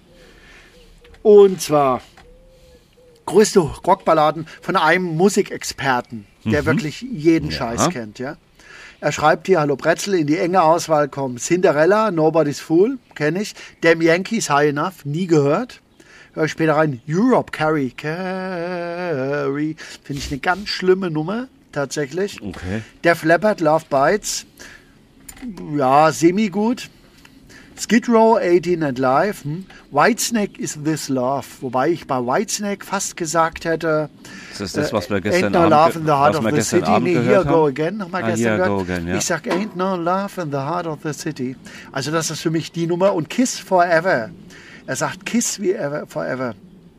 Und zwar größte Rockballaden von einem Musikexperten, der wirklich jeden Scheiß kennt, ja. Er schreibt hier, hallo Brezel, in die enge Auswahl kommen Cinderella, Nobody's Fool, kenne ich. Damn Yankees, High Enough, nie gehört. Hör ich später rein, Europe, Carry, finde ich eine ganz schlimme Nummer, tatsächlich. Okay. Def Leppard, Love Bites, ja, semi-gut. Skid Row, 18 and Live, Whitesnake is This Love. Wobei ich bei Whitesnake fast gesagt hätte, Das ist das, was wir gestern Ain't no Abend, love in the heart of the city. Nee, Here gehört Go haben. Again, haben wir gestern Here gehört. Go Again, ja. Ich sag Ain't no love in the heart of the city. Also das ist für mich die Nummer. Und Kiss Forever. Er sagt Kiss wie ever, Forever.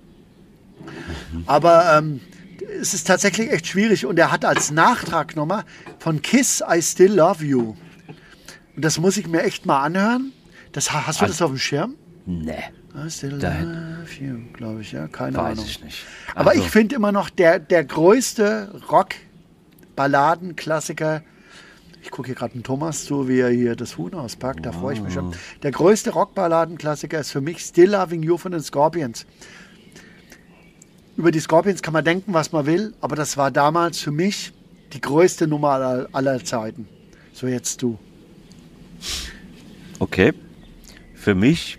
Aber es ist tatsächlich echt schwierig. Und er hat als Nachtragnummer von Kiss I Still Love You. Und das muss ich mir echt mal anhören. Hast du das auf dem Schirm? Nee, I Still Love You, glaube ich, ja. Keine weiß Ahnung. ich nicht. Aber Also, ich finde immer noch der größte Rock-Balladen-Klassiker. Ich gucke hier gerade den Thomas zu, wie er hier das Huhn auspackt. Da freue ich mich schon. Der größte Rock-Balladen-Klassiker ist für mich Still Loving You von den Scorpions. Über die Scorpions kann man denken, was man will, aber das war damals für mich die größte Nummer aller Zeiten. So, jetzt du. Okay. Für mich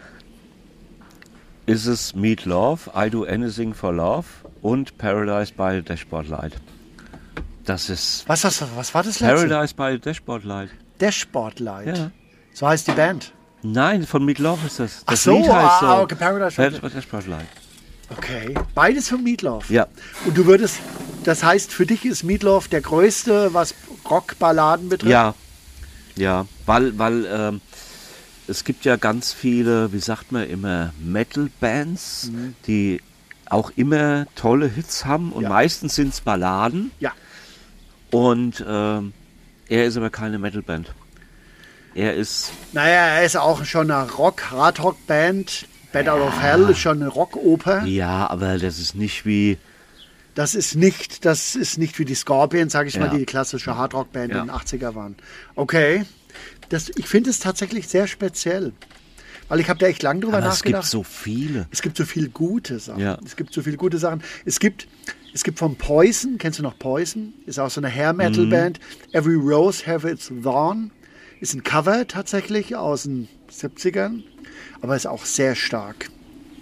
ist es Meat Love, I Do Anything for Love und Paradise by Dashboard Light. Das ist Was war das letzte? Paradise by Dashboard Light. Dashboard Light. Ja. So heißt die Band. Nein, von Meat Love ist das. Ach Das so, Lied heißt so. okay, Paradise by Dashboard Light. Okay, beides von Meatloaf. Ja. Und du würdest, das heißt, für dich ist Meatloaf der größte, was Rockballaden betrifft? Ja, weil es gibt ja ganz viele, wie sagt man immer, Metal-Bands, die auch immer tolle Hits haben und Ja. meistens sind es Balladen. Ja. Und er ist aber keine Metal-Band. Er ist, Naja, er ist auch schon eine Hard-Rock-Band. Bad Out of Hell ist schon eine Rockoper. ja, aber das ist nicht wie, Das ist nicht wie die Scorpions, sage ich mal, Ja. die klassische Hardrock-Band Ja. in den 80er waren. Okay, ich finde es tatsächlich sehr speziell. Weil ich habe da echt lange drüber aber es gibt nachgedacht. so viele. Es gibt so viele gute Sachen. Ja. Es gibt so viele gute Sachen. Es gibt von Poison, kennst du noch Poison? Ist auch so eine Hair-Metal-Band. Every Rose Have Its Thorn. Ist ein Cover tatsächlich aus den 70ern. Aber ist auch sehr stark.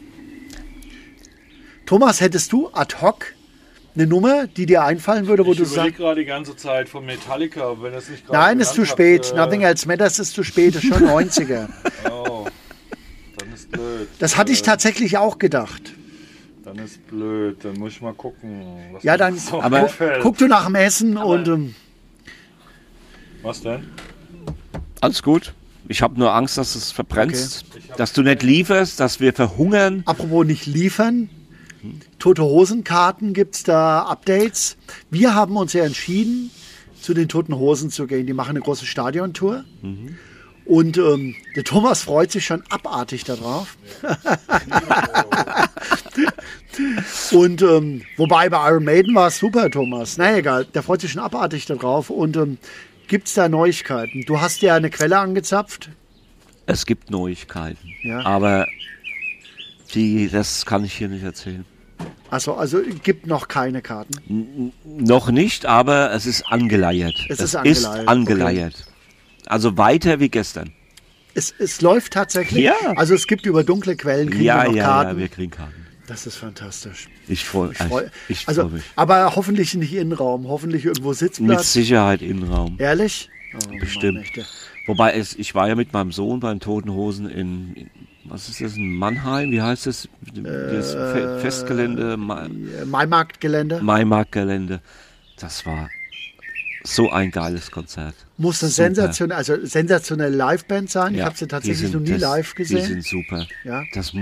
Thomas, hättest du ad hoc eine Nummer, die dir einfallen würde, wo du sagst... gerade die ganze Zeit von Metallica, wenn das nicht Nein, ist zu spät. Nothing Else Matters ist zu spät. Ist schon 90er. ist blöd. Das hatte ich tatsächlich auch gedacht. Dann ist blöd, dann muss ich mal gucken. Was Ja, dann Aber- guck du nach dem Essen und Was denn? Alles gut. Ich habe nur Angst, dass du es verbrennst, dass du nicht lieferst, dass wir verhungern. apropos nicht liefern. Tote Hosen-Karten gibt es da Updates. Wir haben uns ja entschieden, zu den Toten Hosen zu gehen. Die machen eine große Stadiontour. Und der Thomas freut sich schon abartig darauf. Und wobei bei Iron Maiden war es super, Thomas. Na egal, der freut sich schon abartig darauf. Und gibt es da Neuigkeiten? Du hast ja eine Quelle angezapft. Es gibt Neuigkeiten, Ja. aber das kann ich hier nicht erzählen. Also gibt noch keine Karten. Noch nicht, aber es ist angeleiert. Es ist angeleiert, angeleiert. Also weiter wie gestern. Es läuft tatsächlich. Ja. Also es gibt über dunkle Quellen kriegen wir noch Karten. wir kriegen Karten. Das ist fantastisch. Ich freue Also, mich. aber hoffentlich nicht Innenraum, hoffentlich irgendwo Mit Sitzplatz. Sicherheit Innenraum. Ehrlich? Oh, Bestimmt. Mann, echte. Wobei ich war ja mit meinem Sohn bei den Toten Hosen in was ist das, in Mannheim? Wie heißt das? Das Festgelände, Maimarktgelände. Maimarktgelände. Das war so ein geiles Konzert. Muss eine Super. sensationelle Liveband sein. Ich Ja, habe sie die tatsächlich sind noch nie live Die gesehen. sind super. Ja.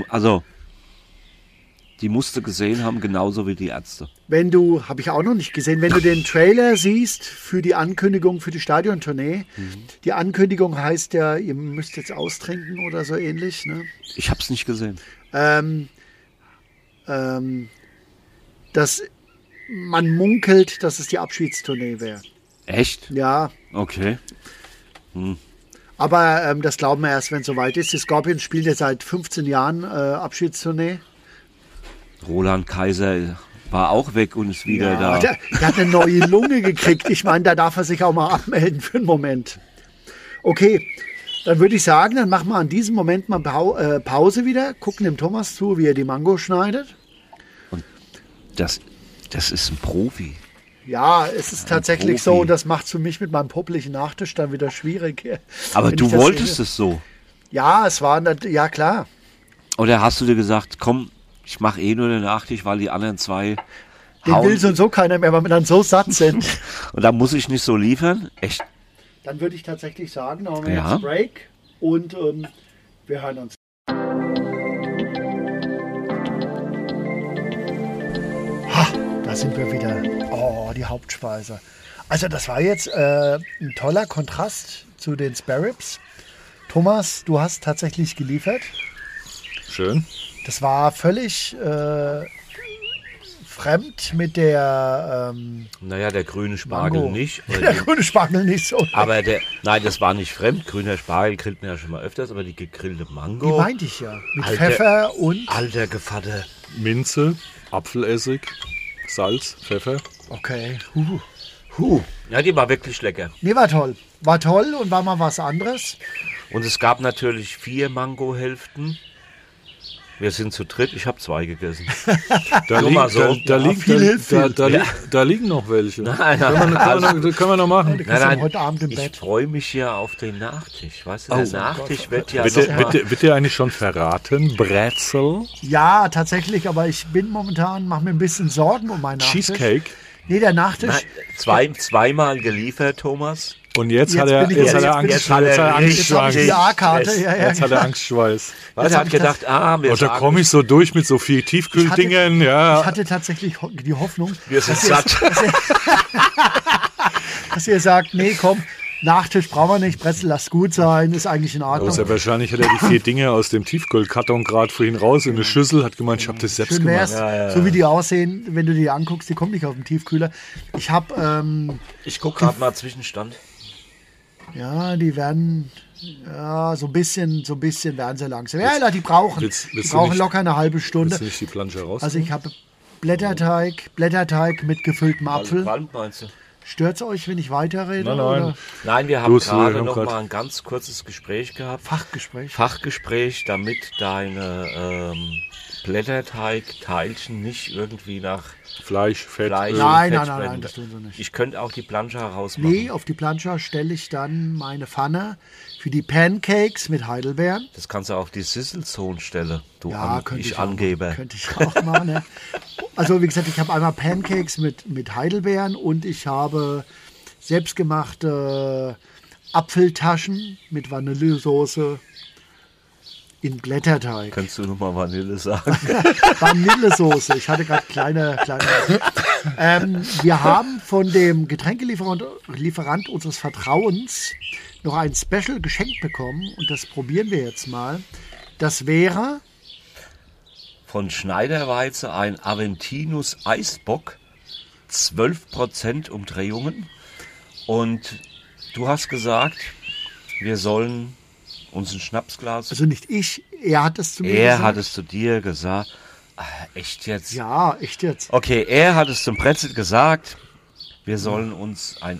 Die musst du gesehen haben, genauso wie die Ärzte. Wenn du, habe ich auch noch nicht gesehen, wenn du den Trailer siehst für die Ankündigung für die Stadiontournee, die Ankündigung heißt ja, ihr müsst jetzt austrinken oder so ähnlich, ne? Ich hab's nicht gesehen. Dass man munkelt, dass es die Abschiedstournee wäre. Echt? Ja, Okay. aber das glauben wir erst, wenn es soweit ist. Die Scorpions spielen ja seit 15 Jahren Abschiedstournee. Roland Kaiser war auch weg und ist wieder da. Der hat eine neue Lunge gekriegt. Ich meine, da darf er sich auch mal abmelden für einen Moment. Okay, dann würde ich sagen, dann machen wir an diesem Moment mal Pause wieder, gucken dem Thomas zu, wie er die Mango schneidet. Das ist ein Profi. Ja, es ist tatsächlich Profi. so, und das macht es für mich mit meinem popeligen Nachtisch dann wieder schwierig. Aber wenn du ich das wolltest sehe. es so. Ja, es war, ja klar. Oder hast du dir gesagt, komm, ich mache eh nur den Nachtisch, weil die anderen zwei Den hauen. will so und so keiner mehr, weil wir dann so satt sind. Und da muss ich nicht so liefern. Echt? Dann würde ich tatsächlich sagen, dann haben wir Ja. jetzt Break und wir hören uns. Ha, da sind wir wieder. Oh, die Hauptspeise. Also das war jetzt ein toller Kontrast zu den Spare Ribs. Thomas, du hast tatsächlich geliefert. Schön. Das war völlig fremd mit der Naja, der grüne Spargel Mango. nicht. Der grüne Spargel nicht so. Aber nein, das war nicht fremd. Grüner Spargel grillt man ja schon mal öfters, aber die gegrillte Die Mango. meinte ich ja. Mit Alter. Pfeffer und... Alter Gevatter. Minze, Apfelessig, Salz, Pfeffer. Okay. Ja, die war wirklich lecker. Nee, war toll. War toll und war mal was anderes. Und es gab natürlich 4 Mango-Hälften. Wir sind zu dritt, ich habe 2 gegessen. Da, Nur mal so. viel hilft viel. da liegen noch welche. Nein, Können wir noch machen. Du kannst ja heute Abend im ich Bett. freue mich ja auf den Nachtisch. Weißt du, Oh, der Nachtisch wird ja Wird noch mal, wird der eigentlich schon verraten? Brezel? Ja, tatsächlich, aber ich bin momentan, mache mir ein bisschen Sorgen um meinen Nachtisch. Cheesecake? Nee, der Nachtisch. zweimal geliefert, Thomas. Und jetzt Jetzt hat er bin ich- jetzt bin ich- jetzt hat er Jetzt habe ich die A-Karte. Stress. Ja, ja. Jetzt hat er Angstschweiß. Weil er hat gedacht, wir Und da sagen, komme ich so durch mit so viel Tiefkühldingen. Ich Ja. hatte tatsächlich die Hoffnung, wir sind satt. dass ihr sagt, nee, komm, Nachtisch brauchen wir nicht, Brezel, lass gut sein, ist eigentlich in Aber Ordnung. sehr wahrscheinlich hat er die 4 Dinge aus dem Tiefkühlkarton gerade vorhin raus in eine Schüssel, hat gemeint, ich habe das selbst Schön wär's, gemacht. so wie die aussehen, wenn du die anguckst, die kommen nicht auf den Tiefkühler. Ich habe, Ich gucke gerade mal Zwischenstand. ja, die werden, ja, so ein bisschen werden sie langsam. Ja, die brauchen, willst die du brauchen nicht- locker eine halbe Willst Stunde. du nicht die Plansche raus? Also ich habe Blätterteig mit gefülltem Apfel. Brand, meinst du? Stört's euch, wenn ich weiterrede? Nein, nein. Oder Nein, wir haben wir gerade haben noch grad- mal ein ganz kurzes Gespräch gehabt. Fachgespräch? Fachgespräch, damit deine Blätterteig-Teilchen nicht irgendwie nach Fleisch, Fett. Fleisch Öl. Nein, und nein, Fett nein, nein, wenden. das tun sie nicht. Ich könnte auch die Plancha rausmachen. Nee, auf die Plancha stelle ich dann meine Pfanne für die Pancakes mit Heidelbeeren. Das kannst du auf die Sizzle-Zone stellen, du Ja, könnte ich auch Angeber. machen. Könnte ich auch machen. Ne? Also wie gesagt, ich habe einmal Pancakes mit Heidelbeeren und ich habe selbstgemachte Apfeltaschen mit Vanillesoße in Blätterteig. Kannst du nochmal Vanille sagen? Vanillesoße. Ich hatte gerade kleine. Wir haben von dem Getränkelieferant unseres Vertrauens noch ein Special geschenkt bekommen und das probieren wir jetzt mal. Das wäre Von Schneiderweize ein Aventinus Eisbock, 12% Umdrehungen. Und du hast gesagt, wir sollen uns ein Schnapsglas. also nicht ich, er hat es zu mir Er gesagt. hat es zu dir gesagt. Ah, echt jetzt? Ja, echt jetzt. Okay, er hat es zum Brexit gesagt. Wir sollen uns ein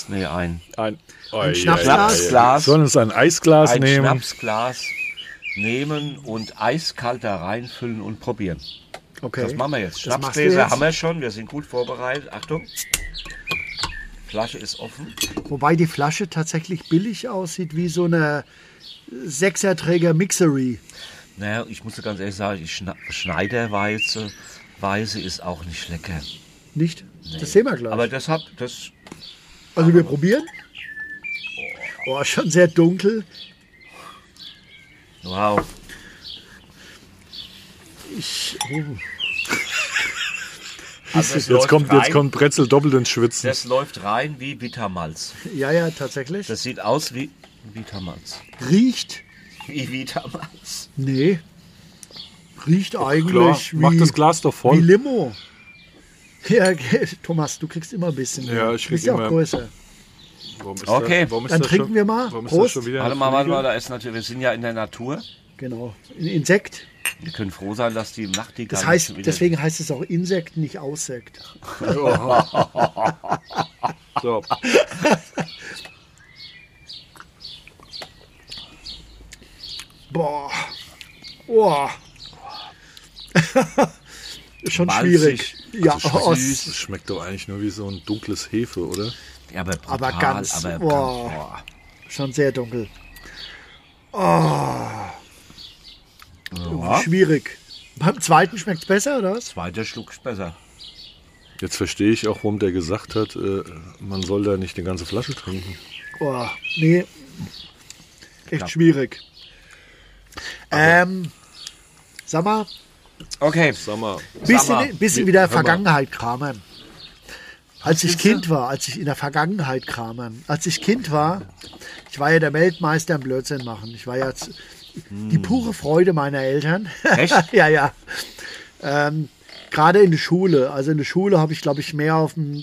Schnapsglas? Sollen uns ein Eisglas ein nehmen? Schnapsglas nehmen und eiskalt da reinfüllen und probieren. Okay. Das machen wir jetzt. Das machst du Schnapsgläser jetzt. haben wir schon, wir sind gut vorbereitet. Achtung. Flasche ist offen. Wobei die Flasche tatsächlich billig aussieht, wie so eine Sechserträger Mixery. Naja, ich muss dir ganz ehrlich sagen, die Schneiderweize ist auch nicht lecker. Nicht? Das sehen wir gleich. Aber das Also wir probieren. Oh, schon sehr dunkel. wow. Also es Jetzt kommt rein, Brezel doppelt ins Schwitzen. das läuft rein wie Vitamalz. Ja, tatsächlich. Das sieht aus wie Vitamalz. Riecht? Wie Vitamalz. Nee. Riecht eigentlich Klar, wie, mach das Glas doch wie voll. Limo. Ja, Thomas, du kriegst immer ein bisschen. Ja, ich krieg Bist ja auch immer. größer. Warum ist Okay. warum ist Dann das trinken schon, wir mal. Warum ist Prost. das schon wieder Warte ein mal, Fliege? da ist natürlich, wir sind ja in der Natur. Genau. Ein Insekt. Wir können froh sein, dass die Nachtigall Das nicht heißt, schon wieder- deswegen heißt es auch Insekt, nicht Aussekt. So. Boah. Boah. Schon Malzig, schwierig. Ja, oh, Das schmeckt doch eigentlich nur wie so ein dunkles Hefe, oder? Ja, aber brutal, aber ganz. aber Boah. boah. Schon sehr dunkel. Ja. Schwierig. Beim zweiten schmeckt es besser, oder was? Zweiter Schluck ist besser. Jetzt verstehe ich auch, warum der gesagt hat, man soll da nicht die ganze Flasche trinken. Boah, nee. Echt Ja. schwierig. Sag mal, Okay. Sag mal, bisschen wieder hör mal. Vergangenheit kramen. Als ich Kind war, als ich in der Vergangenheit kramen. Als ich Kind war, ich war ja der Weltmeister im Blödsinn machen. Ich war ja die pure Freude meiner Eltern. Echt? Ja, ja. Gerade in der Schule. Also in der Schule habe ich, glaube ich, mehr auf dem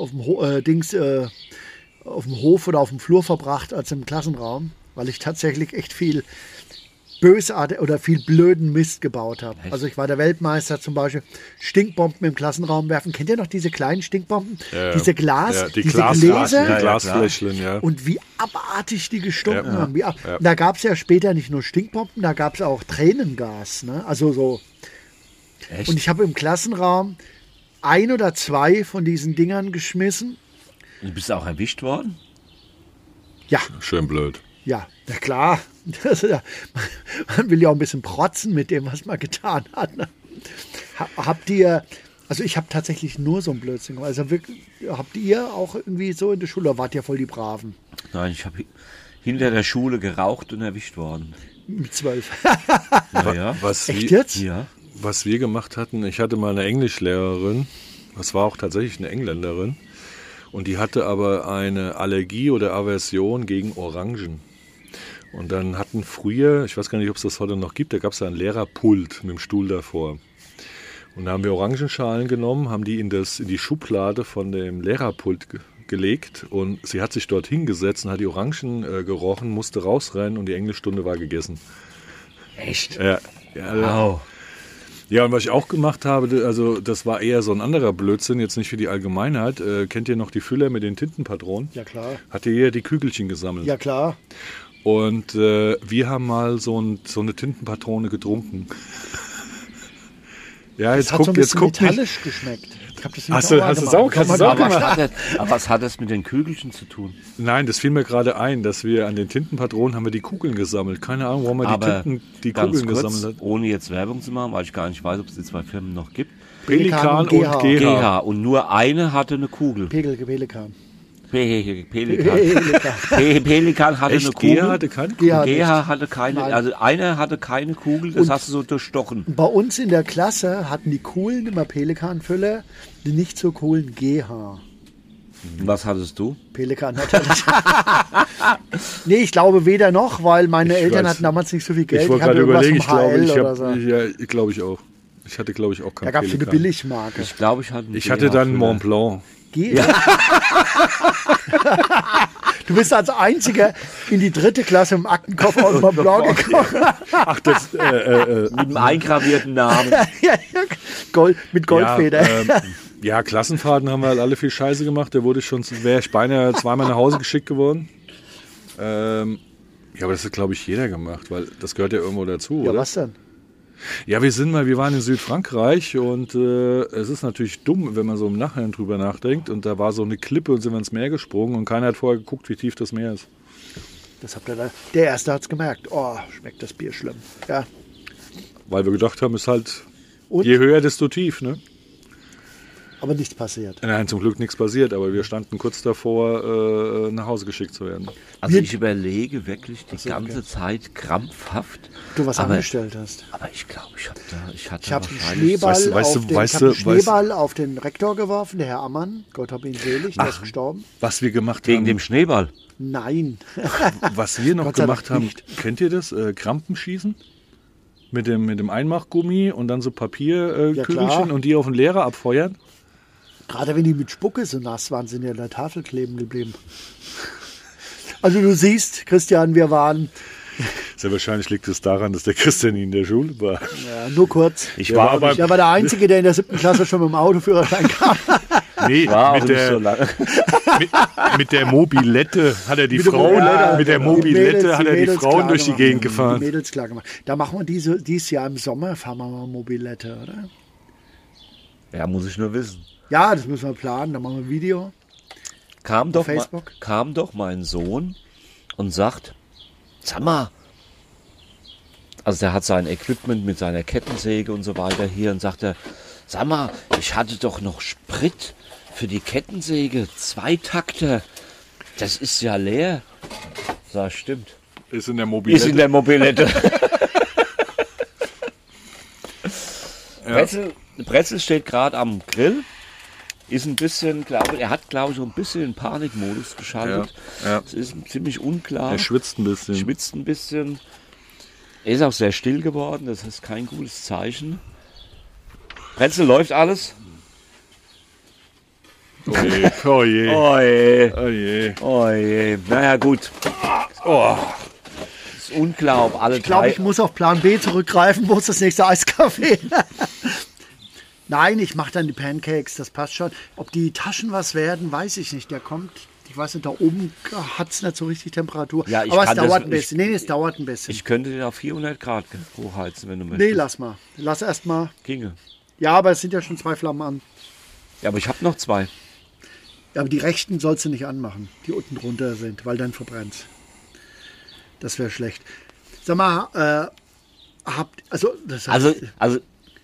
Hof oder auf dem Flur verbracht als im Klassenraum, weil ich tatsächlich echt viel bösartig oder viel blöden Mist gebaut habe. Echt? Also ich war der Weltmeister, zum Beispiel Stinkbomben im Klassenraum werfen. Kennt ihr noch diese kleinen Stinkbomben? Diese die diese Gläser, Gläser? die Glasfläschchen, ja. Und wie abartig die gestunken Ja. haben. Ja. Da gab es ja später nicht nur Stinkbomben, da gab es auch Tränengas. Ne? Also so. Echt? Und ich habe im Klassenraum 1 oder 2 von diesen Dingern geschmissen. Du bist auch erwischt worden? Ja, Schön blöd. ja, na klar. Das ist ja, man will ja auch ein bisschen protzen mit dem, was man getan hat. Ne? Habt ihr, also ich habe tatsächlich nur so ein Blödsinn gemacht. Also wirklich, habt ihr auch irgendwie so in der Schule, oder wart ihr voll die Braven? Nein, ich habe hinter der Schule geraucht und erwischt worden. Mit 12. Naja. Echt jetzt? Ja. Was wir gemacht hatten, ich hatte mal eine Englischlehrerin, das war auch tatsächlich eine Engländerin, und die hatte aber eine Allergie oder Aversion gegen Orangen. Und dann hatten früher, ich weiß gar nicht, ob es das heute noch gibt, da gab es ein Lehrerpult mit dem Stuhl davor. Und da haben wir Orangenschalen genommen, haben die in die Schublade von dem Lehrerpult gelegt, und sie hat sich dort hingesetzt und hat die Orangen gerochen, musste rausrennen und die Englischstunde war gegessen. Echt? Ja, Wow. ja, und was ich auch gemacht habe, also das war eher so ein anderer Blödsinn, jetzt nicht für die Allgemeinheit. Kennt ihr noch die Füller mit den Tintenpatronen? Ja, klar. Hat ihr hier die Kügelchen gesammelt? Ja, klar. Und wir haben mal so eine Tintenpatrone getrunken. Ja, Das jetzt hat so ein guckt, jetzt bisschen guckt nicht. metallisch geschmeckt. Ich hab das Hast du es auch gemacht? Aber was hat das mit den Kügelchen zu tun? Nein, das fiel mir gerade ein, dass wir an den Tintenpatronen haben wir die Kugeln gesammelt. Keine Ahnung, warum man die ganz Kugeln kurz, gesammelt hat. ohne jetzt Werbung zu machen, weil ich gar nicht weiß, ob es die zwei Firmen noch gibt. Pelikan und GH. GH. GH. Und nur eine hatte eine Kugel. Pelikan. Pelikan hatte Echt? eine Kugel. GH hatte keine Kugel? GH GH hatte keine, Nein. also einer hatte keine Kugel, das hast du so durchstochen. Bei uns in der Klasse hatten die coolen immer Pelikanfüller, die nicht so coolen GH. Was hattest du? Pelikan natürlich. Nee, ich glaube weder noch, weil meine Eltern weiß. hatten damals nicht so viel Geld. Ich wollte hatte gerade irgendwas überlegen, vom HL oder so. ich glaube ich auch. Ich hatte, glaube ich, auch keinen Da gab es eine Pelikan. Billigmarke. Ich glaube, ich hatte einen Ich hatte dann GH-Füller. Mont Blanc. Du bist als Einziger in die 3. Klasse im Aktenkoffer und Mont Blanc gekommen. Ach, das, Mit dem eingravierten Namen. Mit Goldfeder. Ja, Klassenfahrten haben wir halt alle viel Scheiße gemacht. Da wäre ich beinahe zweimal nach Hause geschickt geworden. Ja, aber das hat, glaube ich, jeder gemacht, weil das gehört ja irgendwo dazu, Ja, oder? was denn? Ja, wir waren in Südfrankreich und es ist natürlich dumm, wenn man so im Nachhinein drüber nachdenkt. Und da war so eine Klippe und sind wir ins Meer gesprungen und keiner hat vorher geguckt, wie tief das Meer ist. Das habt ihr da. Der Erste hat's gemerkt. Oh, schmeckt das Bier schlimm. Ja. Weil wir gedacht haben, ist halt Und? je höher, desto tief, ne? Aber nichts passiert. Nein, zum Glück nichts passiert, aber wir standen kurz davor, nach Hause geschickt zu werden. Also Wir- ich überlege wirklich die ganze Zeit krampfhaft. Du was aber, angestellt hast. aber ich glaube, ich hatte Ich habe einen wahrscheinlich... Schneeball, Weißt du- auf, den, weißt ich hab du- einen Schneeball auf den Rektor geworfen, der Herr Ammann. Gott hab ihn selig, der ist gestorben. Was wir gemacht Wegen haben, dem Schneeball. Nein. was wir noch Gott sei Dank gemacht haben, nicht. kennt ihr das? Krampenschießen? Mit dem Einmachgummi und dann so Papierkügelchen Ja, klar. und die auf den Lehrer abfeuern? Gerade wenn die mit Spucke so nass waren, sind die an der Tafel kleben geblieben. Also du siehst, Christian, wir waren Sehr wahrscheinlich liegt es daran, dass der Christian nie in der Schule war. nur kurz. Ich war, aber- Er war der Einzige, der in der 7. Klasse schon mit dem Autoführerschein kam. Nee, war auch mit, nicht so der, lange. mit der Mobilette hat er die Mit der Frauen, Mobilette, mit der die Mobilette Mädels- hat er die Mädels Frauen klar durch die gemacht. Gegend Die gefahren. Mädels klar gemacht. Da machen wir dieses Jahr im Sommer, fahren wir mal Mobilette, oder? Ja, muss ich nur wissen. Ja, das müssen wir planen, dann machen wir ein Video. Kam doch Facebook? mein Sohn und sagt, sag mal, also der hat sein Equipment mit seiner Kettensäge und so weiter hier und sagt er, sag mal, ich hatte doch noch Sprit für die Kettensäge, 2 Takter, das ist ja leer. Sag, stimmt. Ist in der Ist Mobilette. in der Mobilette. Brezel steht gerade am Grill. Ist ein bisschen, er hat, glaube ich, so ein bisschen in Panikmodus geschaltet. Ja. Es ist ziemlich unklar. Er schwitzt ein bisschen. Schwitzt ein bisschen. Er ist auch sehr still geworden, das ist kein gutes Zeichen. Brezel, läuft alles? Oh je, oh je, Oh je, oh je. oh je. Naja, gut. Oh. Ist unklar, ob alle Ich glaube, drei... ich muss auf Plan B zurückgreifen. Wo ist das nächste Eiscafé? Nein, ich mache dann die Pancakes, das passt schon. Ob die Taschen was werden, weiß ich nicht. Der kommt, ich weiß nicht, da oben hat es nicht so richtig Temperatur. Ja, ich aber es kann das- dauert ein bisschen. Nee, es dauert ein bisschen. Ich könnte den auf 400 Grad hochheizen, wenn du Nee, möchtest. lass mal. Lass erst mal. Ginge. Ja, aber es sind ja schon 2 Flammen an. Ja, aber ich habe noch 2. Ja, aber die rechten sollst du nicht anmachen, die unten drunter sind, weil dann verbrennt. Das wäre schlecht. Sag mal, das heißt, Also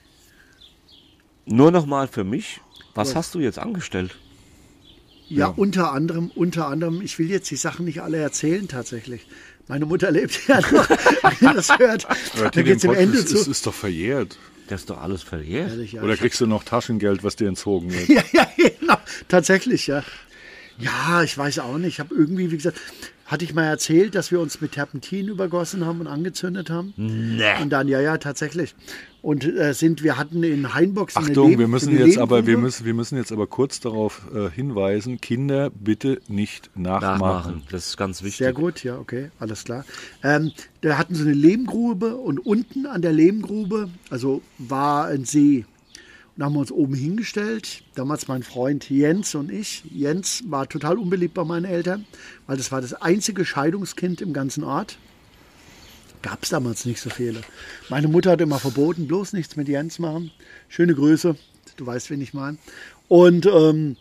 nur noch mal für mich, was hast du jetzt angestellt? ja, unter anderem, ich will jetzt die Sachen nicht alle erzählen tatsächlich. Meine Mutter lebt ja noch, wenn ihr das hört. Da geht es im Ende Das zu. ist doch verjährt. Das ist doch alles verjährt. Ehrlich, ja. Oder kriegst du noch Taschengeld, was dir entzogen wird? Ja, genau. Tatsächlich, ja. Ja, ich weiß auch nicht. Ich habe irgendwie, wie gesagt, hatte ich mal erzählt, dass wir uns mit Terpentin übergossen haben und angezündet haben. Nee. Und dann, ja, tatsächlich. Und wir hatten in Hainbox Achtung, wir müssen jetzt aber kurz darauf hinweisen, Kinder bitte nicht nachmachen. Nachmachen, das ist ganz wichtig. Sehr gut, ja, okay, alles klar. Da hatten sie eine Lehmgrube und unten an der Lehmgrube, also war ein See. Und da haben wir uns oben hingestellt. Damals mein Freund Jens und ich. Jens war total unbeliebt bei meinen Eltern, weil das war das einzige Scheidungskind im ganzen Ort. Gab es damals nicht so viele. Meine Mutter hat immer verboten, bloß nichts mit Jens machen. Schöne Grüße, du weißt, wen ich meine. Und, und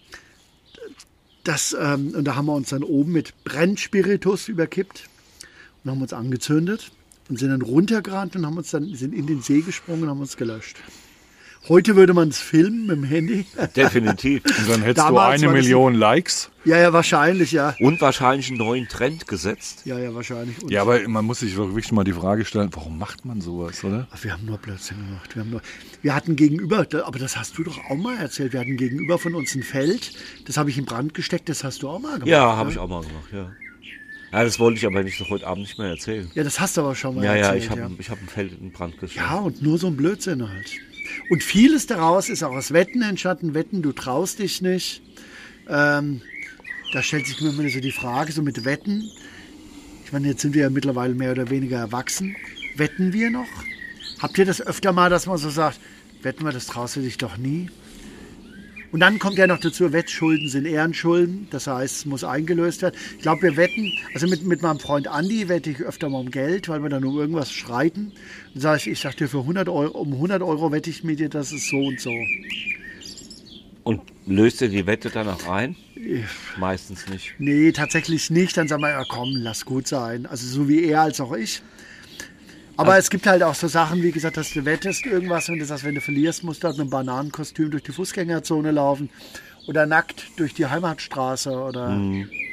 da haben wir uns dann oben mit Brennspiritus überkippt und haben uns angezündet und sind dann runtergerannt und sind in den See gesprungen und haben uns gelöscht. Heute würde man es filmen mit dem Handy. Definitiv. Und dann hättest Damals du 1 war das Million Likes. Ja, wahrscheinlich, ja. Und wahrscheinlich einen neuen Trend gesetzt. Ja, wahrscheinlich. Und Ja, aber man muss sich wirklich mal die Frage stellen, warum macht man sowas, oder? Ach, wir haben nur Blödsinn gemacht. Wir hatten gegenüber, aber das hast du doch auch mal erzählt, wir hatten gegenüber von uns ein Feld, das habe ich in Brand gesteckt, das hast du auch mal gemacht. Ja, habe ich auch mal gemacht, ja. Ja, das wollte ich aber heute Abend nicht mehr erzählen. Ja, das hast du aber schon mal Ja, erzählt. ich hab ein Feld in Brand gesteckt. Ja, und nur so ein Blödsinn halt. Und vieles daraus ist auch aus Wetten entstanden. Wetten, du traust dich nicht. Da stellt sich mir immer so die Frage, so mit Wetten. Ich meine, jetzt sind wir ja mittlerweile mehr oder weniger erwachsen. Wetten wir noch? Habt ihr das öfter mal, dass man so sagt, wetten wir, das traust du dich doch nie? Und dann kommt ja noch dazu, Wettschulden sind Ehrenschulden. Das heißt, es muss eingelöst werden. Ich glaube, wir wetten, also mit meinem Freund Andi wette ich öfter mal um Geld, weil wir dann um irgendwas streiten. Dann sage ich sag dir, für 100 Euro, um 100 Euro wette ich mit dir, das ist so und so. Und löst ihr die Wette dann auch ein? Meistens nicht. Nee, tatsächlich nicht. Dann sagen wir, ja komm, lass gut sein. Also so wie er als auch ich. Aber es gibt halt auch so Sachen, wie gesagt, dass du wettest irgendwas und du sagst, wenn du verlierst, musst du halt mit einem Bananenkostüm durch die Fußgängerzone laufen oder nackt durch die Heimatstraße oder...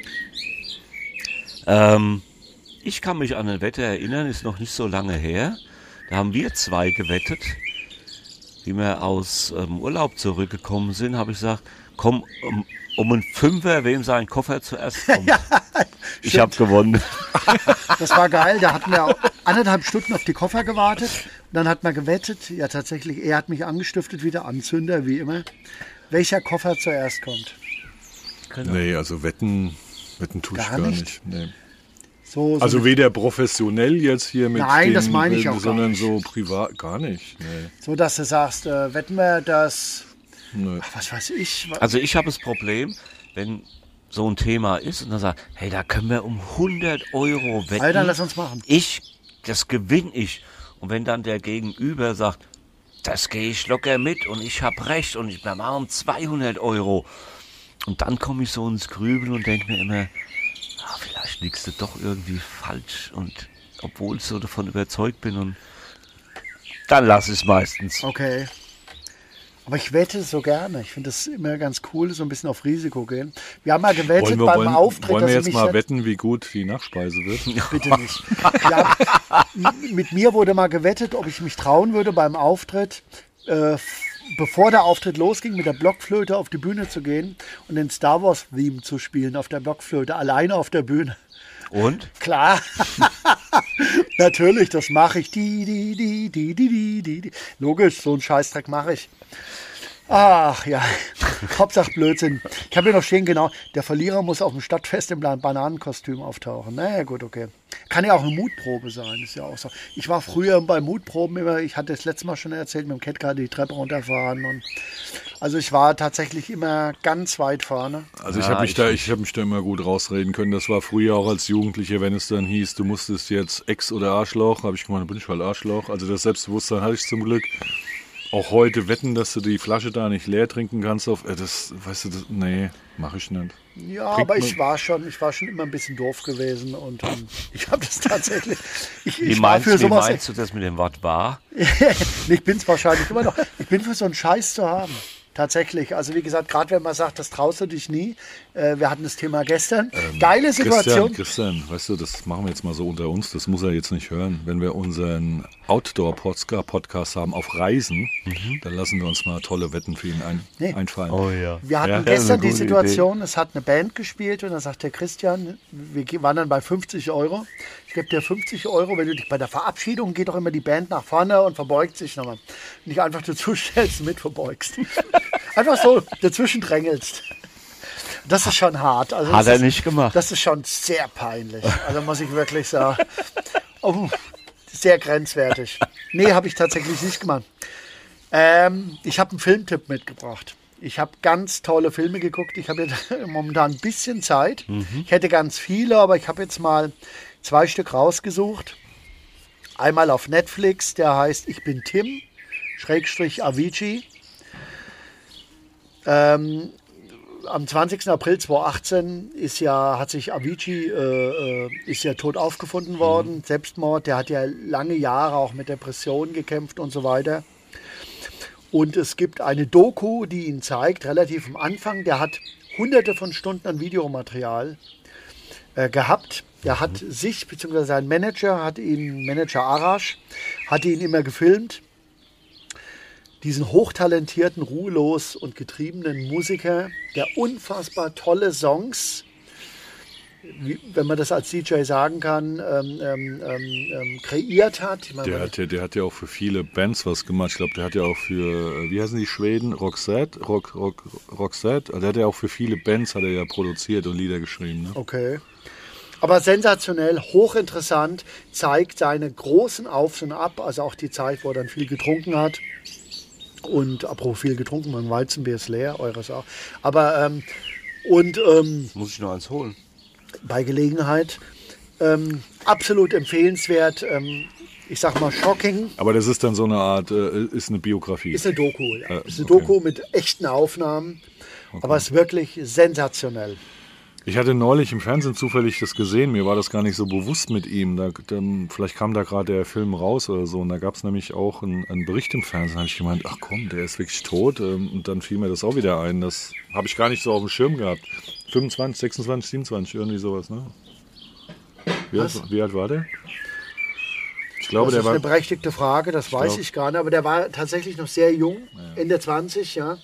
Ich kann mich an eine Wette erinnern, ist noch nicht so lange her. Da haben wir 2 gewettet, wie wir aus Urlaub zurückgekommen sind, habe ich gesagt, komm, um einen Fünfer, wem sein Koffer zuerst kommt. Ich habe gewonnen. Das war geil, da hatten wir auch 1,5 Stunden auf die Koffer gewartet. Und dann hat man gewettet, ja tatsächlich, er hat mich angestiftet wie der Anzünder, wie immer, welcher Koffer zuerst kommt. Genau. Nee, also Wetten tue ich Gar gar nicht? nicht. Nee. So Also weder professionell jetzt hier mit Nein, den das meine ich Wilden, auch gar sondern nicht. so privat, gar nicht. Nee. so, dass du sagst, wetten wir das, Nee. ach, was weiß ich. Also ich habe das Problem, wenn so ein Thema ist und dann sagt, hey, da können wir um 100 Euro wetten. Alter, lass uns machen. Das gewinne ich. Und wenn dann der Gegenüber sagt, das gehe ich locker mit und ich habe recht und wir machen 200 Euro. Und dann komme ich so ins Grübeln und denke mir immer, vielleicht liegst du doch irgendwie falsch. Und obwohl ich so davon überzeugt bin und dann lass ich es meistens. Okay. Aber ich wette so gerne. Ich finde das immer ganz cool, so ein bisschen auf Risiko gehen. Wir haben mal gewettet beim Auftritt, wollen wir dass jetzt mich mal nicht- wetten, wie gut die Nachspeise wird? Bitte nicht. Mit mir wurde mal gewettet, ob ich mich trauen würde, beim Auftritt, bevor der Auftritt losging, mit der Blockflöte auf die Bühne zu gehen und den Star Wars Theme zu spielen auf der Blockflöte, alleine auf der Bühne. Und? Klar. Natürlich, das mache ich. Die. Logisch, so einen Scheißdreck mache ich. Ach ja, Hauptsache Blödsinn. Ich habe hier noch stehen, genau, der Verlierer muss auf dem Stadtfest im Bananenkostüm auftauchen. Naja, gut, okay. Kann ja auch eine Mutprobe sein, ist ja auch so. Ich war früher bei Mutproben immer, ich hatte das letzte Mal schon erzählt, mit dem Catcar die Treppe runterfahren. Und also ich war tatsächlich immer ganz weit vorne. Also ich habe mich da immer gut rausreden können. Das war früher auch als Jugendlicher, wenn es dann hieß, du musstest jetzt Ex oder Arschloch, habe ich gemeint, dann bin ich halt Arschloch. Also das Selbstbewusstsein hatte ich zum Glück. Auch heute wetten, dass du die Flasche da nicht leer trinken kannst. Nee, mache ich nicht. Ja, Trinkt aber man- ich war schon immer ein bisschen doof gewesen und ich habe das tatsächlich. Wie Ich war für sowas. meinst du das mit dem Wort wahr? Ich bin es wahrscheinlich immer noch. Ich bin für so einen Scheiß zu haben. Tatsächlich. Also wie gesagt, gerade wenn man sagt, das traust du dich nie. Wir hatten das Thema gestern. Geile Situation. Christian, weißt du, das machen wir jetzt mal so unter uns. Das muss er jetzt nicht hören. Wenn wir unseren Outdoor-Podcast haben auf Reisen, dann lassen wir uns mal tolle Wetten für ihn einfallen. Oh ja. Wir hatten Ja, gestern eine die gute Situation, es hat eine Band gespielt und dann sagt der Christian, wir waren dann bei 50 Euro. Ich gebe dir 50 Euro, wenn du dich bei der Verabschiedung geht doch immer die Band nach vorne und verbeugt sich nochmal. Nicht einfach dazu stellst und mit verbeugst. Einfach so dazwischen drängelst. Das ist schon hart. Also Hat das er ist, nicht gemacht. Das ist schon sehr peinlich. Also muss ich wirklich sagen. Oh, sehr grenzwertig. Nee, habe ich tatsächlich nicht gemacht. Ich habe einen Filmtipp mitgebracht. Ich habe ganz tolle Filme geguckt. Ich habe jetzt momentan ein bisschen Zeit. Ich hätte ganz viele, aber ich habe jetzt mal 2 Stück rausgesucht. Einmal auf Netflix, der heißt Ich bin Tim, / Avicii. Am 20. April 2018 hat sich Avicii ist ja tot aufgefunden worden, Selbstmord. Der hat ja lange Jahre auch mit Depressionen gekämpft und so weiter. Und es gibt eine Doku, die ihn zeigt, relativ am Anfang. Der hat hunderte von Stunden an Videomaterial gehabt. Der hat sich, beziehungsweise sein Manager Arash, hat ihn immer gefilmt. Diesen hochtalentierten, ruhelos und getriebenen Musiker, der unfassbar tolle Songs, wenn man das als DJ sagen kann, kreiert hat. Ich meine, der hat ja auch für viele Bands was gemacht. Ich glaube, der hat ja auch für, wie heißen die Schweden? Roxette? Roxette? Der hat ja auch für viele Bands hat er ja produziert und Lieder geschrieben. Ne? Okay. Aber sensationell, hochinteressant, zeigt seine großen Aufs und Ab, also auch die Zeit, wo er dann viel getrunken hat. Und apropos viel getrunken, mein Weizenbier ist leer, eures auch. Aber, muss ich noch eins holen? Bei Gelegenheit, absolut empfehlenswert, ich sag mal shocking. Aber das ist dann so eine Art, ist eine Biografie? Ist eine Doku, ja. Ist eine Doku mit echten Aufnahmen, aber es ist wirklich sensationell. Ich hatte neulich im Fernsehen zufällig das gesehen, mir war das gar nicht so bewusst mit ihm. Vielleicht kam da gerade der Film raus oder so und da gab es nämlich auch einen Bericht im Fernsehen. Da habe ich gemeint, ach komm, der ist wirklich tot und dann fiel mir das auch wieder ein. Das habe ich gar nicht so auf dem Schirm gehabt. 25, 26, 27, irgendwie sowas, ne? Wie alt war der? Ich glaube, das ist eine berechtigte Frage, das weiß ich gar nicht, aber der war tatsächlich noch sehr jung, Ende 20, ja.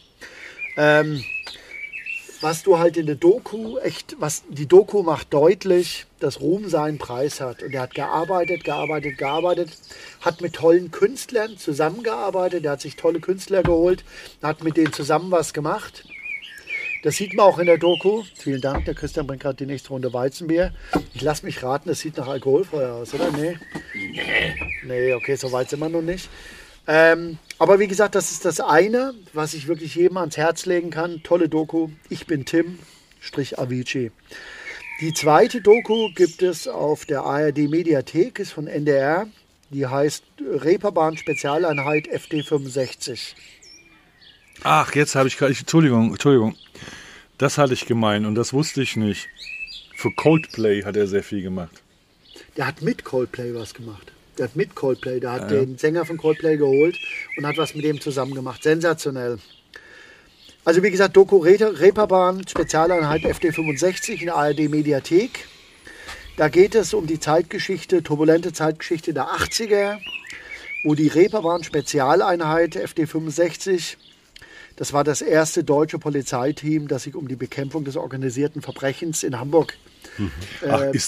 Was du halt in der Doku, die Doku macht deutlich, dass Ruhm seinen Preis hat. Und er hat gearbeitet, hat mit tollen Künstlern zusammengearbeitet, er hat sich tolle Künstler geholt, hat mit denen zusammen was gemacht. Das sieht man auch in der Doku. Vielen Dank, der Christian bringt gerade die nächste Runde Weizenbier. Ich lasse mich raten, das sieht nach alkoholfrei aus, oder? Nee, okay, so weit sind wir noch nicht. Aber wie gesagt, das ist das eine, was ich wirklich jedem ans Herz legen kann. Tolle Doku. Ich bin Tim / Avicii. Die zweite Doku gibt es auf der ARD Mediathek, ist von NDR. Die heißt Reeperbahn Spezialeinheit FD65. Ach, jetzt habe ich gerade, Entschuldigung. Das hatte ich gemeint und das wusste ich nicht. Für Coldplay hat er sehr viel gemacht. Der hat mit Coldplay was gemacht. Der hat den Sänger von Coldplay geholt und hat was mit dem zusammen gemacht. Sensationell. Also wie gesagt, Doku Reeperbahn, Spezialeinheit FD65 in der ARD Mediathek. Da geht es um die turbulente Zeitgeschichte der 80er, wo die Reeperbahn Spezialeinheit FD65, das war das erste deutsche Polizeiteam, das sich um die Bekämpfung des organisierten Verbrechens in Hamburg ist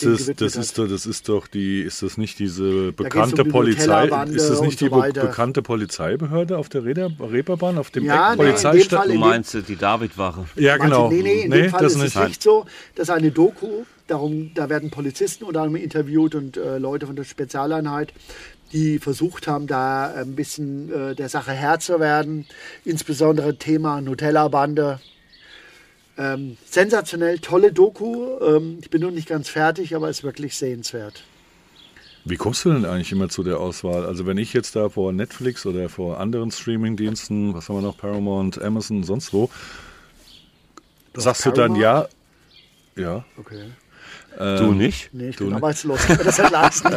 das nicht diese bekannte Polizei? Ist das nicht die bekannte Polizeibehörde auf der Reeperbahn, auf dem Polizeistadt? Du meinst die Davidwache? Ja, genau. In dem Fall ist es nicht so. Das ist eine Doku, da werden Polizisten unter anderem interviewt und Leute von der Spezialeinheit, die versucht haben, da ein bisschen der Sache Herr zu werden. Insbesondere Thema Nutella-Bande. Sensationell, tolle Doku. Ich bin noch nicht ganz fertig, aber es ist wirklich sehenswert. Wie kommst du denn eigentlich immer zu der Auswahl? Also wenn ich jetzt da vor Netflix oder vor anderen Streamingdiensten, was haben wir noch, Paramount, Amazon, sonst wo, sagst du dann ja? Ja. Okay. Du nicht? Nee, ich bin arbeitslos. Ich kann das halt leisten.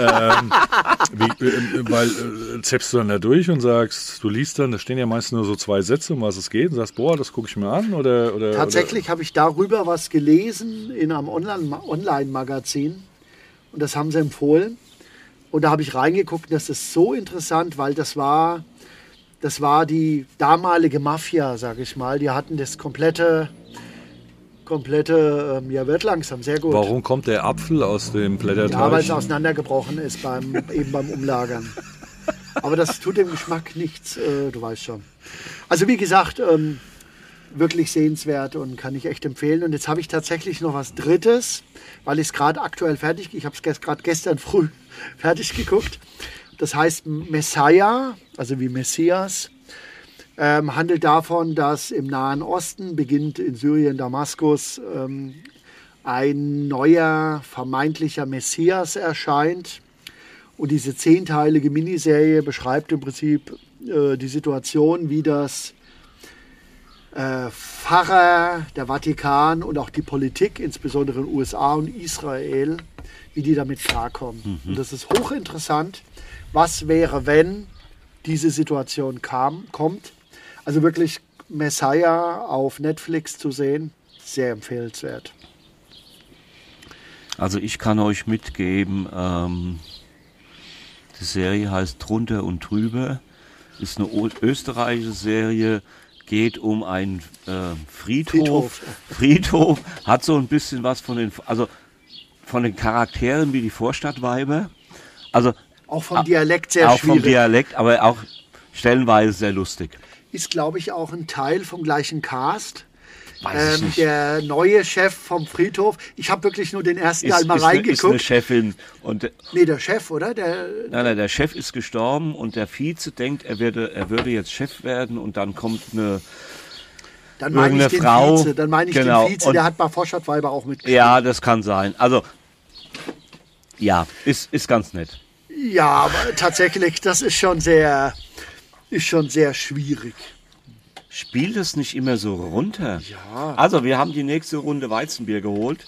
Weil zappst du dann da durch und sagst, du liest dann, da stehen ja meistens nur so 2 Sätze, um was es geht, und sagst, boah, das gucke ich mir an, oder? Tatsächlich habe ich darüber was gelesen in einem Online-Magazin und das haben sie empfohlen. Und da habe ich reingeguckt, das ist so interessant, weil das war die damalige Mafia, sage ich mal. Die hatten das komplette, wird langsam, sehr gut. Warum kommt der Apfel aus dem Blätterteig? Ja, weil es auseinandergebrochen ist beim Umlagern. Aber das tut dem Geschmack nichts, du weißt schon. Also wie gesagt, wirklich sehenswert und kann ich echt empfehlen. Und jetzt habe ich tatsächlich noch was Drittes, weil ich es gerade aktuell ich habe es gerade gestern früh fertig geguckt. Das heißt Messiah, also wie Messias. Handelt davon, dass im Nahen Osten, beginnt in Syrien, Damaskus, ein neuer vermeintlicher Messias erscheint. Und diese 10-teilige Miniserie beschreibt im Prinzip die Situation, wie das Pfarrer, der Vatikan und auch die Politik, insbesondere in den USA und Israel, wie die damit klarkommen. Und das ist hochinteressant. Was wäre, wenn diese Situation kommt? Also wirklich Messiah auf Netflix zu sehen, sehr empfehlenswert. Also ich kann euch mitgeben, die Serie heißt Drunter und Drüber, ist eine österreichische Serie, geht um einen Friedhof. Friedhof hat so ein bisschen was von den Charakteren wie die Vorstadtweiber. Also auch vom Dialekt sehr auch schwierig. Vom Dialekt, aber auch stellenweise sehr lustig. Ist, glaube ich, auch ein Teil vom gleichen Cast. Weiß ich nicht. Der neue Chef vom Friedhof. Ich habe wirklich nur den ersten Teil mal reingeguckt. Ist eine Chefin. Nee, der Chef, oder? Nein, der Chef ist gestorben und der Vize denkt, er würde jetzt Chef werden und dann kommt eine Dann meine ich den Frau. Vize. Dann meine ich Genau. den Vize, der hat bei Vorstadtweiber auch mitgespielt. Ja, das kann sein. Also, ja, ist ganz nett. Ja, aber tatsächlich, das ist schon sehr schwierig. Spielt es nicht immer so runter? Ja. Also, wir haben die nächste Runde Weizenbier geholt.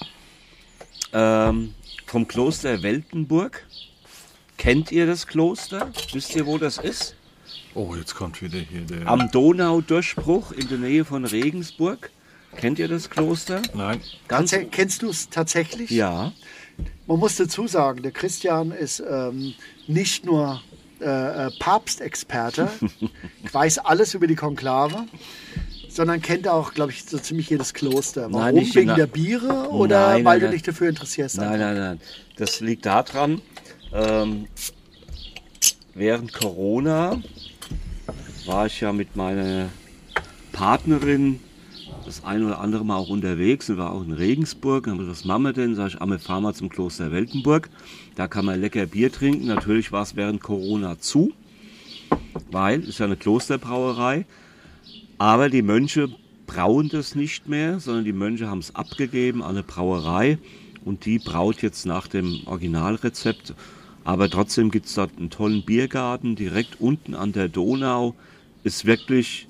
Vom Kloster Weltenburg. Kennt ihr das Kloster? Wisst ihr, wo das ist? Oh, jetzt kommt wieder hier der... Am Donaudurchbruch in der Nähe von Regensburg. Kennt ihr das Kloster? Nein. Kennst du es tatsächlich? Ja. Man muss dazu sagen, der Christian ist nicht nur Papstexperte, weiß alles über die Konklave, sondern kennt auch, glaube ich, so ziemlich jedes Kloster. Warum? Nein, nicht Wegen der Biere oder Nein, weil nein, du nein. dich dafür interessierst? Nein. Das liegt daran, während Corona war ich ja mit meiner Partnerin das ein oder andere Mal auch unterwegs und war auch in Regensburg. Dann haben wir, was machen wir denn? Sag ich, wir fahren mal zum Kloster Weltenburg. Da kann man lecker Bier trinken. Natürlich war es während Corona zu, weil es ja eine Klosterbrauerei. Aber die Mönche brauen das nicht mehr, sondern die Mönche haben es abgegeben an eine Brauerei und die braut jetzt nach dem Originalrezept. Aber trotzdem gibt es dort einen tollen Biergarten direkt unten an der Donau. Ist wirklich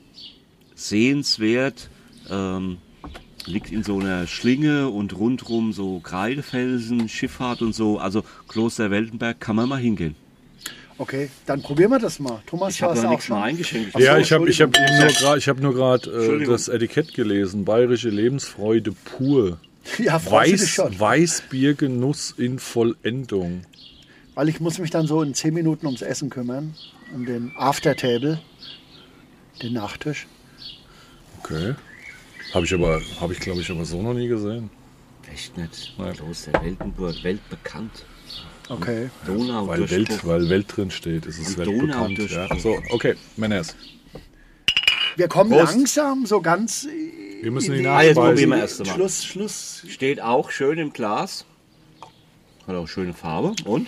sehenswert. Liegt in so einer Schlinge und rundrum so Kreidefelsen, Schifffahrt und so. Also Kloster Weltenberg kann man mal hingehen. Okay, dann probieren wir das mal. Thomas, Ich habe hast noch du auch nichts mal schon? eingeschenkt. Ja, Achso, ich hab nur gerade Entschuldigung. das Etikett gelesen. Bayerische Lebensfreude pur. Ja, freust du dich schon. Weißbiergenuss in Vollendung. Weil ich muss mich dann so in 10 Minuten ums Essen kümmern. Um den Aftertable, den Nachtisch. Okay. Habe ich glaube ich aber so noch nie gesehen. Echt nicht. Nein. Kloster Weltenburg, weltbekannt. Okay. Donau, Weil Welt drin steht, ist es Und weltbekannt. Ja. Donau-Durchbruch. So, okay, Männers. Wir kommen Prost. langsam so ganz Wir müssen in die die jetzt probieren nachspeisen. wir erst einmal. Schluss. Steht auch schön im Glas. Hat auch schöne Farbe. Und?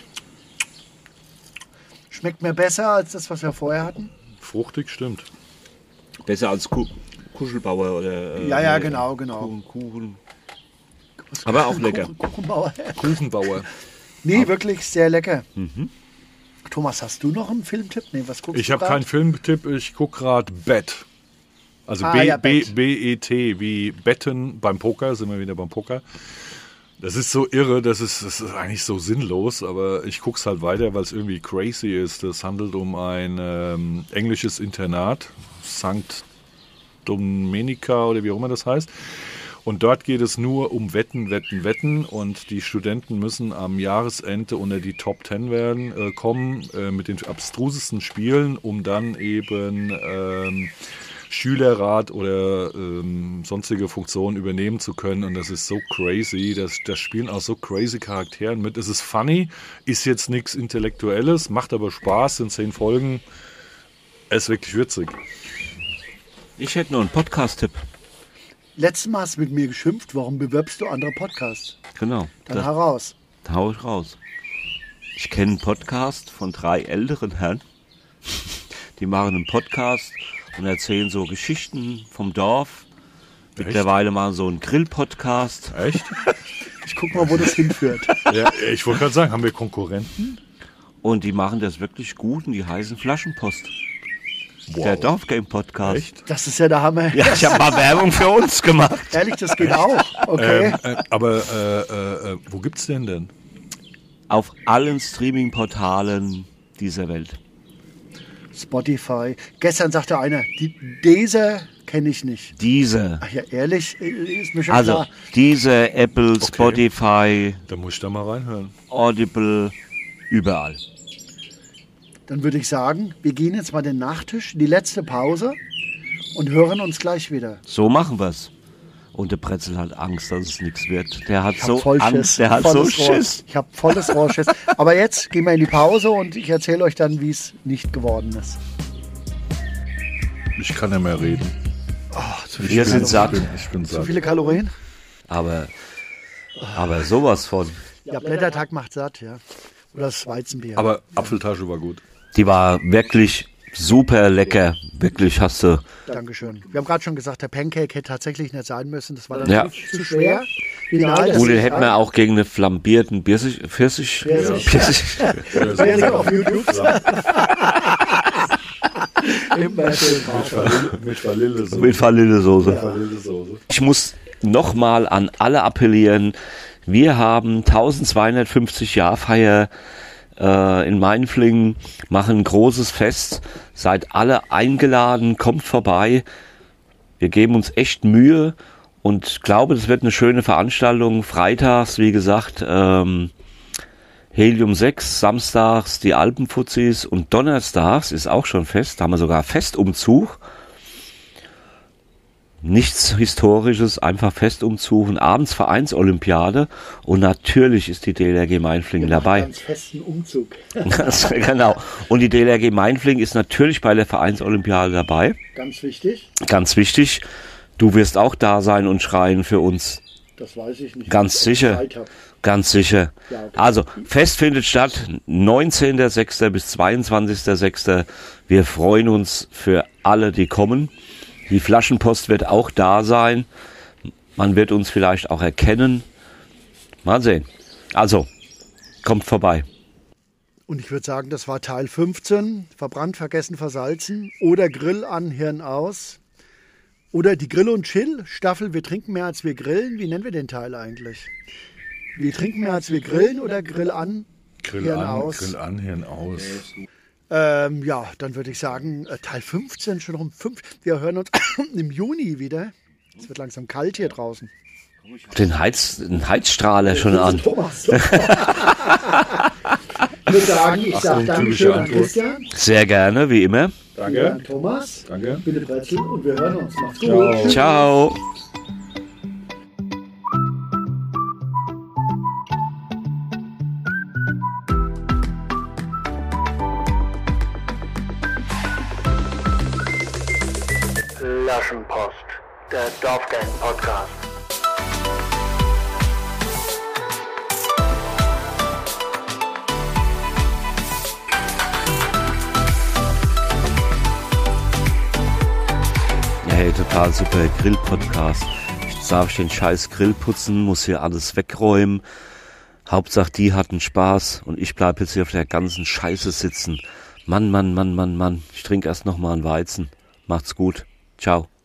Schmeckt mir besser als das, was wir vorher hatten. Fruchtig, stimmt. Besser als Kuschelbauer oder... Ja, genau. Kuchen. Aber auch lecker. Kuchenbauer. Kuchenbauer. Nee, wirklich sehr lecker. Thomas, hast du noch einen Filmtipp? Nee, was guckst Ich du habe grad? keinen Filmtipp, ich gucke gerade Bet. Also Ja, Bet. B-E-T, wie Betten beim Poker, sind wir wieder beim Poker. Das ist so irre, das ist eigentlich so sinnlos, aber ich gucke es halt weiter, weil es irgendwie crazy ist. Das handelt um ein englisches Internat, St. Domenica oder wie auch immer das heißt. Und dort geht es nur um Wetten und die Studenten müssen am Jahresende unter die Top 10 kommen mit den abstrusesten Spielen, um dann eben Schülerrat oder sonstige Funktionen übernehmen zu können. Und das ist so crazy, da spielen auch so crazy Charakteren mit. Es ist funny, ist jetzt nichts Intellektuelles, macht aber Spaß, sind 10 Folgen. Es ist wirklich witzig. Ich hätte noch einen Podcast-Tipp. Letztes Mal hast du mit mir geschimpft, warum bewirbst du andere Podcasts? Genau. Dann heraus. Da hau ich raus. Ich kenne einen Podcast von 3 älteren Herren. Die machen einen Podcast und erzählen so Geschichten vom Dorf. Mittlerweile machen so einen Grill-Podcast. Echt? Ich guck mal, wo das hinführt. Ja, ich wollte gerade sagen, haben wir Konkurrenten? Und die machen das wirklich gut und die heißen Flaschenpost. Wow. Der Dorfgame-Podcast. Echt? Das ist ja der Hammer. Ja, ich habe mal Werbung für uns gemacht. Ehrlich, das geht auch. Okay. Aber wo gibt's den denn? Auf allen Streaming-Portalen dieser Welt. Spotify. Gestern sagte einer, dieser kenne ich nicht. Diese. Ach ja, ehrlich, ist mir schon Also, klar. diese Apple, Spotify, Da muss ich da mal reinhören. Audible, überall. Dann würde ich sagen, wir gehen jetzt mal den Nachtisch, die letzte Pause und hören uns gleich wieder. So machen wir's. Und der Pretzel hat Angst, dass es nichts wird. Der hat Ich hab so voll Angst, Schiss, der hat so volles Rohr. Schiss. Ich habe volles Rohrschiss. Aber jetzt gehen wir in die Pause und ich erzähle euch dann, wie es nicht geworden ist. Ich kann ja mehr reden. Wir sind satt, Ich bin So satt. viele Kalorien? aber sowas von. Ja, Blättertag macht satt, ja. Oder das Weizenbier. Aber Apfeltasche war gut. Die war wirklich super lecker. Wirklich hast du. Dankeschön. Wir haben gerade schon gesagt, der Pancake hätte tatsächlich nicht sein müssen. Das war dann Ja. zu schwer. Final, das Gut, den ist hätten wir auch gegen eine flambierten Pfirsich. Pfirsich. Pfirsich. auf YouTube. Immer schön drauf. Mit Vanillesoße. Mit Vanillesoße. Vanillesoße. Ich muss nochmal an alle appellieren. Wir haben 1250 Jahrfeier in Mainflingen, machen ein großes Fest. Seid alle eingeladen, kommt vorbei. Wir geben uns echt Mühe und glaube, das wird eine schöne Veranstaltung. Freitags, wie gesagt, Helium 6, samstags die Alpenfuzis und donnerstags ist auch schon Fest. Da haben wir sogar Festumzug. Nichts Historisches, einfach Festumzug und abends Vereinsolympiade und natürlich ist die DLRG Mainflingen dabei. Ganz festen Umzug. Genau. Und die DLRG Mainflingen ist natürlich bei der Vereinsolympiade dabei. Ganz wichtig. Ganz wichtig. Du wirst auch da sein und schreien für uns. Das weiß ich nicht. Ganz ob ich sicher. Zeit hab. Ganz sicher. Ja, okay. Also, Fest findet statt, 19.06. bis 22.06. Wir freuen uns für alle, die kommen. Die Flaschenpost wird auch da sein. Man wird uns vielleicht auch erkennen. Mal sehen. Also, kommt vorbei. Und ich würde sagen, das war Teil 15. Verbrannt, vergessen, versalzen. Oder Grill an, Hirn aus. Oder die Grill- und Chill-Staffel. Wir trinken mehr, als wir grillen. Wie nennen wir den Teil eigentlich? Wir trinken mehr, als wir grillen oder Grill an, Hirn aus. Grill an, Hirn aus. Ja, dann würde ich sagen, Teil 15 schon rum. Wir hören uns im Juni wieder. Es wird langsam kalt hier draußen. Den Heizstrahler schon an. Thomas. Ich würde sagen, ich sage Dankeschön an Christian, Sehr gerne, wie immer. wieder an Thomas, Danke. bitte Brezel und wir hören uns. Macht's gut. Ciao. Flaschenpost, der Dorfgang Podcast. Ja, hey, total super Grill-Podcast. Jetzt darf ich den scheiß Grill putzen, muss hier alles wegräumen. Hauptsache, die hatten Spaß und ich bleib jetzt hier auf der ganzen Scheiße sitzen. Mann. Ich trinke erst noch mal einen Weizen. Macht's gut. Ciao.